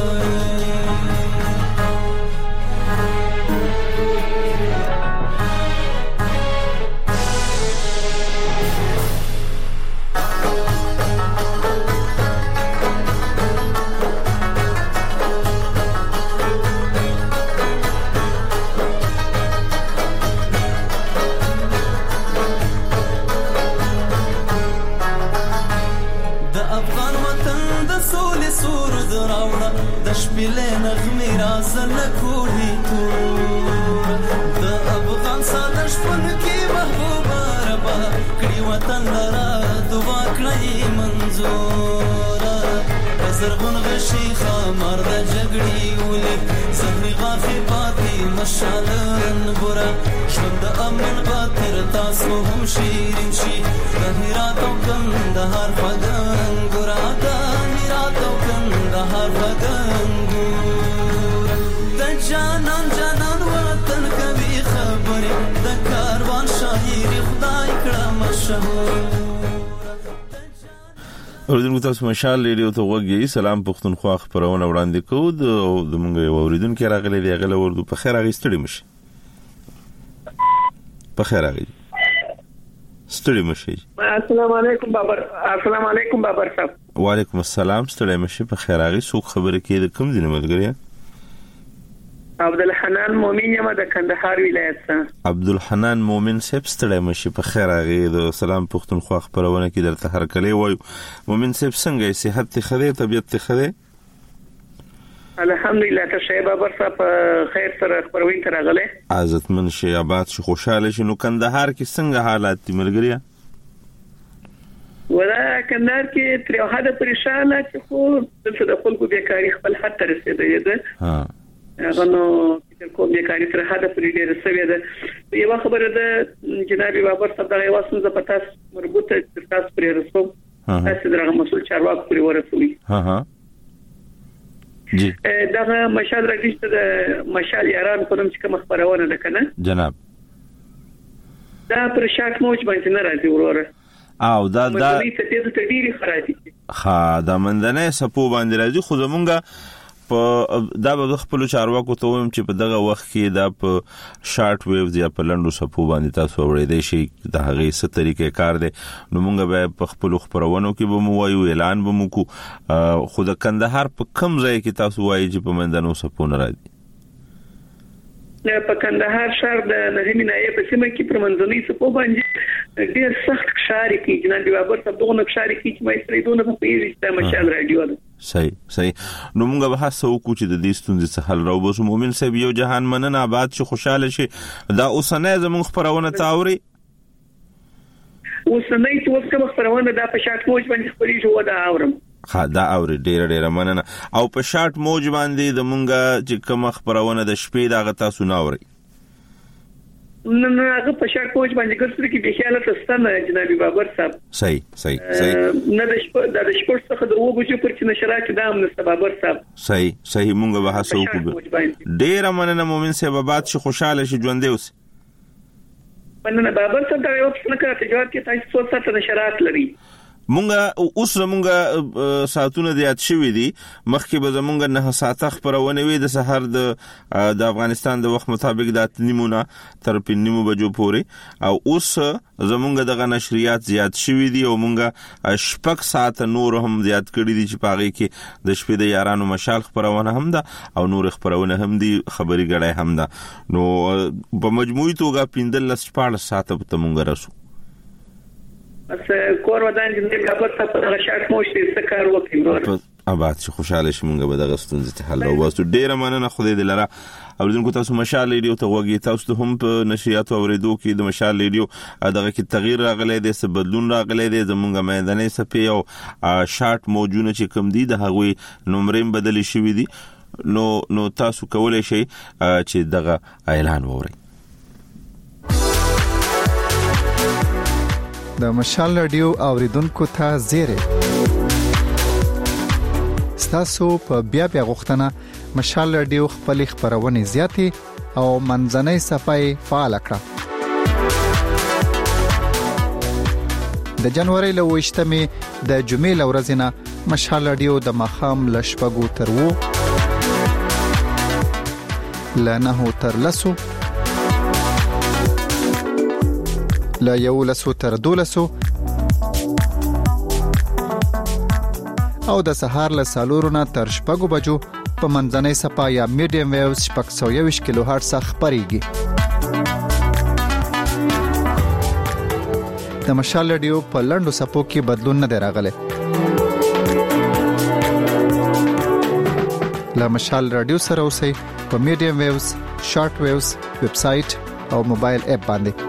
شپېلې نغمې راسله کوهي تور د افغان ساده شپون کې محبوبه ربا کړي وطن لره دعا کړئ منظوره په زرغون غشي خامار د جګړې ولي زهري غافي پاتې مشالن ګوره ژوند د امن خاطر تاسو هم شیرین شي د هرات او کندهار فګن ګوره د هرات او کندهار فګن جانان جانان وطن کوي خبرې د کاروان شاعري خدای کړه مشهور اوریدونکو تاسو مشال ریډیو ته وګورئ سلام پښتونخوا خبرونه وړاندې کوو د موږ اوریدونکو راغلي دی غل ورته په خیر اغستړي مشي په خیر اغي ستړي مشي السلام علیکم بابر صاحب وعلیکم السلام ستړي مشي په خیر اغي سو خبره کې کوم دینه ملګری عبدالحنان مومن یم د کندهار ولایت څخه عبدالحنان مومن صاحب ستړی مشي په خیر اغه د سلام پښتونخوا خبرونه کې درته هر کله وای مومن صاحب څنګه صحت ته خده طبيعت ته خده الحمدلله ته شی بابر صاحب خیر سره خبروي تر غله عزتمن شي آباد شي خوشاله شي نو کندهار کې څنګه حالات دي ملګریا ولا کندهار کې تر حد پریشانه چې خو د خلکو بیکاری خپل حد ته رسیدلی ده ها غنو کوم بیکاری تر حد پرې ډېر سوي ده یو خبره ده جناب بابر صاحب دغه واسو ز پتاس مربوطه تاسو پرې رسو تاسو درغه مسول چارواک پرې ورسوي ها جی دغه مشال راځي د مشال یاران کوم چې کوم خبرونه ده کنه جناب دا پر شاک موج باندې نه راځي وروره او دا دې ته ډېری خرابې ها دا مندنه سپو باندې راځي خو زمونږه په دا به خپل چارواکو ته ویم چې په دغه وخت کې دا په شارټ ویوز یا په لنډو سپو باندې تاسو اورېدئ شي د هغه څه طریقې کار دی نو موږ به په خپل خبرونو کې به مو وایو اعلان به مو کو خو د کندهار په کم ځای کې تاسو وایي چې په مندنو سپو نه راځي په کندهار شهر د نهمې ناحیې په سیمه کې پر منځنۍ صفو باندې ډېر سخت ښکاري کې جناب بابر صاحب دغه ښکاري کې چې مې سره دونه په پیری د مشال رادیو ده صحیح نو موږ به هڅه وکړو چې د دې ستونزې څخه حل راوباسو. مومن صاحب یو جهان مننه آباد شي خوشاله شي دا اوسنۍ زموږ خبرونه تاوري اوسنۍ چې اوس کوم خبرونه دا په شاټ موج باندې خبرې شو دا اورم دا اوري ډېر مننه او په شاټ موج باندې د مونږه چې کوم خبرونه د شپې دغه تاسو نه اوري نه هغه په شاټ موج باندې ګرځي کې به خیال تاسو جناب بابر صاحب صحیح نه د شپې څخه د وو بجو پر چې نشرات د امن بابر صاحب صحیح مونږ به هڅه وکړو. ډېر مننه مومن صاحب آباد شي خوشاله شي ژوند اوس. مننه بابر صاحب دا یو څه نه کوي جواب کې تاسو څو ساعت نشرات لري مونږه اوس زمونږه ساعتونه زیات شوي دي مخکې به زمونږه 9 ساعته خبرونه وي د سحر د افغانستان د وخت مطابق د 8:30 تر 5:30 بجو پورې او اوس زمونږه دغه نشریات زیات شوي دي او مونږه شپږ ساعته نور هم زیات کړي دي چې پاغي کې د شپې د یارانو مشال خبرونه هم ده او نور خبرونه هم دي خبري غړای هم ده نو په مجموعي توګه 15 ساعته ته مونږ رسو. بس کور ودان چې بابر صاحب په شاټ موج څه کار وکړي آباد شي خوشاله شي مونږ به دغه ستونزې ته حل راوباسو. ډېر مننه خدای دې لره اوریدونکو تاسو مشال ریډیو ته وګورئ تاسو هم په نشریات اوریدو کې د مشال ریډیو دغه کې تغییر راغلی دی څه بدلون راغلی دی زمونږ میداني صفحې او شاټ موجونه چې کوم دي د هغوی نمبرې بدلی شوي دي نو تاسو کولای شئ چې دغه اعلان وورئ. د مشال رادیو اوریدونکو ته زیره ستاسو په بیا غوښتنه مشال رادیو خپل خبرونه زیاتې او منځنۍ صفای فعال کړه. د جنوري له 28مې د جمعې لورځ نه مشال رادیو د مخام لشپګو تر وو لنه تر لسو لا یو لسو تر دولسو او د سهار له سالورونه تر شپږو بجو په منځنۍ صفا یا میډیم ویوز 620 کیلو هرتز خبريږي. د مشال رادیو په لندو صفو کې بدلون نه راغلی. له مشال رادیو سره اوسئ په میډیم ویوز شارټ ویوز ویب سټ او موبایل اپ باندې.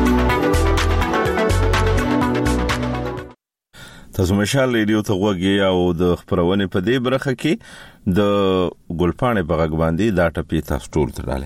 تاسو مشال ریډیو ته وګورئ او د خبرونه په دې برخه کې د ګلپانې په غږ باندې دا ټپی تاسو ټول تراله.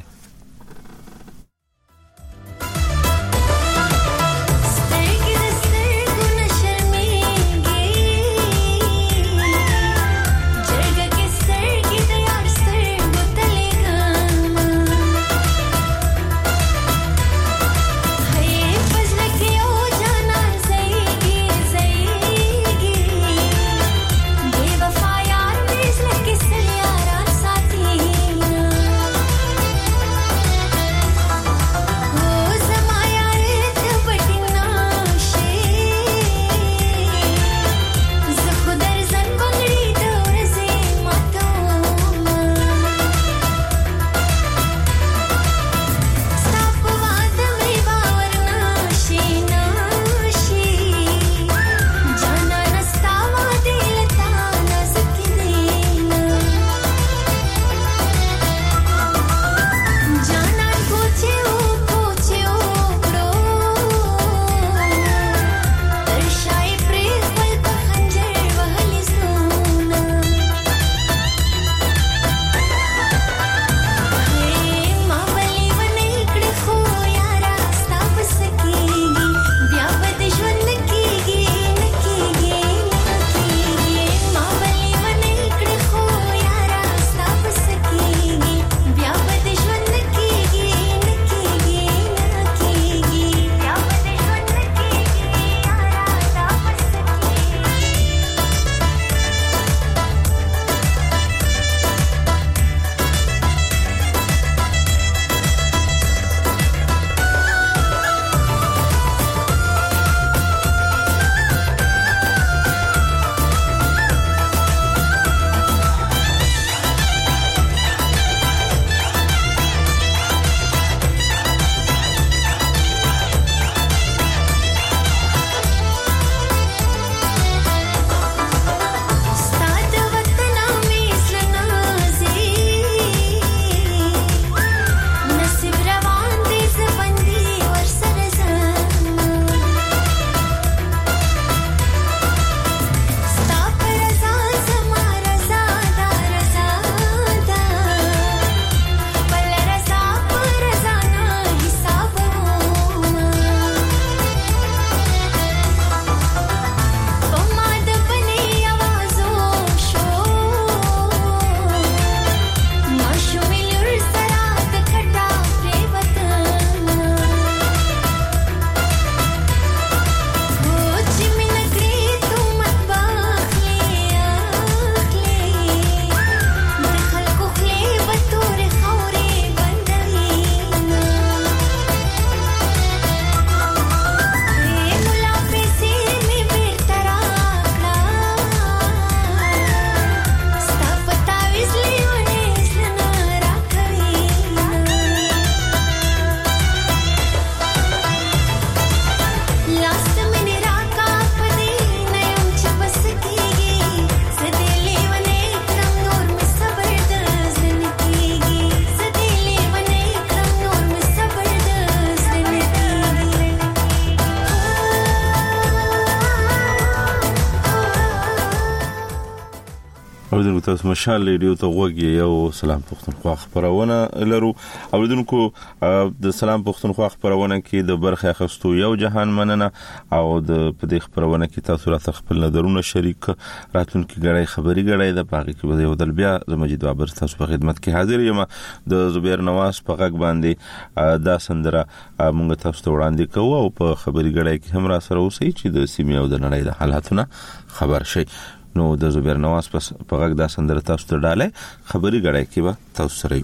تاسو مشال ریډیو ته وګورئ یو سلام پښتونخوا خبرونه لرو اوریدونکو د سلام پښتونخوا خبرونه کې د برخه اخستو یو جهان مننه او د پدې خبرونه کې تاسو راته خپل نظرونه شریک راتلونکي غړي خبري غړي د پاګه کې به یو دل بیا د مجید بابر تاسو په خدمت کې حاضر یم د زبیر نواز په غږ باندې دا سندره موږ تاسو ته وړاندې کوو او په خبري غړي کې هم را سره اوسئ چې د سیمې او د نړۍ د حالاتونو خبر شي نو د زبیر نواز په غږ دا سندره تاسو ته ډاله خبري غړای کې به تاسو سره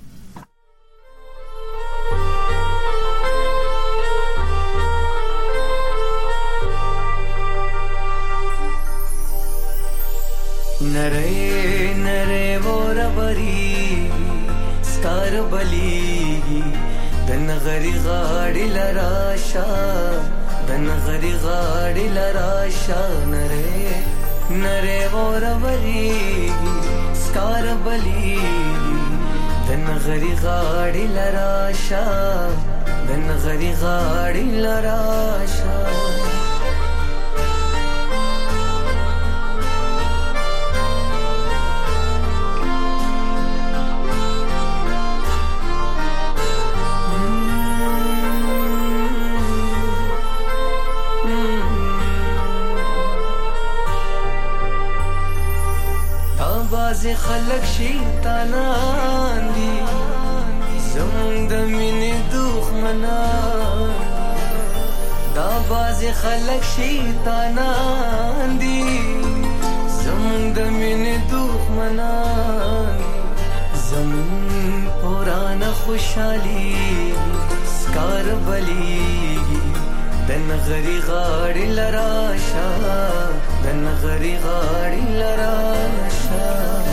نره نره وربري ستار بلي دن غري غاړي لراشا دن غري غاړي لراشا نره نره وروري سکار بلی دن غری غاڑی لراشا دن غری غاڑی لراشا بازی خلق شیطانان دی زمون د مینې دښمنان دا بازی خلق شیطانان دی زمون د مینې دښمنان زمون پرانا خوشحالی سکار بلی دن غری غاړي لراشا دن غری غاړي لراشا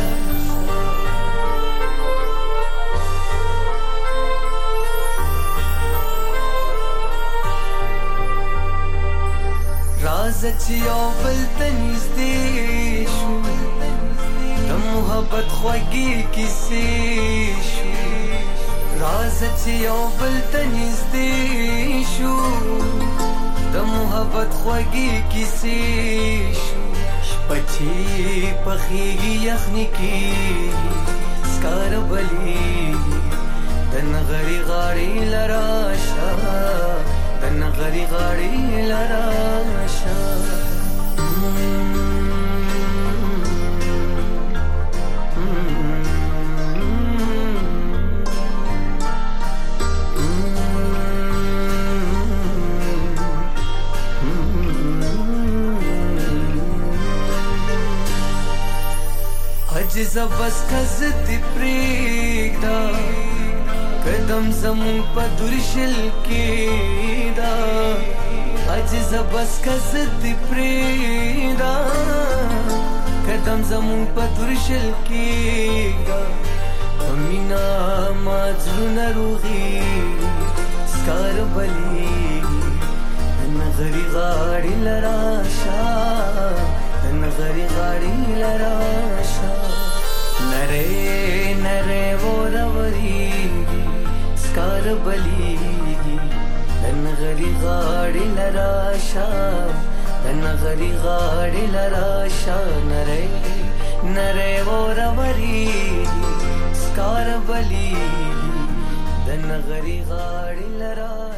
راز چې یو بل ته نږدې شو د محبت خوږې کیسې شو راز چې یو بل ته نږدې شو د محبت خوږې کیسې شو شپه چې پخېږي یخني کې سکار بلی د نغري غاړي لراشا د نغري غاړي لراشا بس کزت پریگدا قدم زمون پا درشل کی دا عجز بس کزت پریگدا قدم زمون پا درشل کی دا امینا ماجرون روغی سکار بلی نغری غاڑی لراشا نغری غاڑی لراشا نره نره وروري سکار بلی دن غری غاڑی لراشا دن غری غاڑی لراشا نره نره وروري سکار بلی دن غری غاڑی لراشا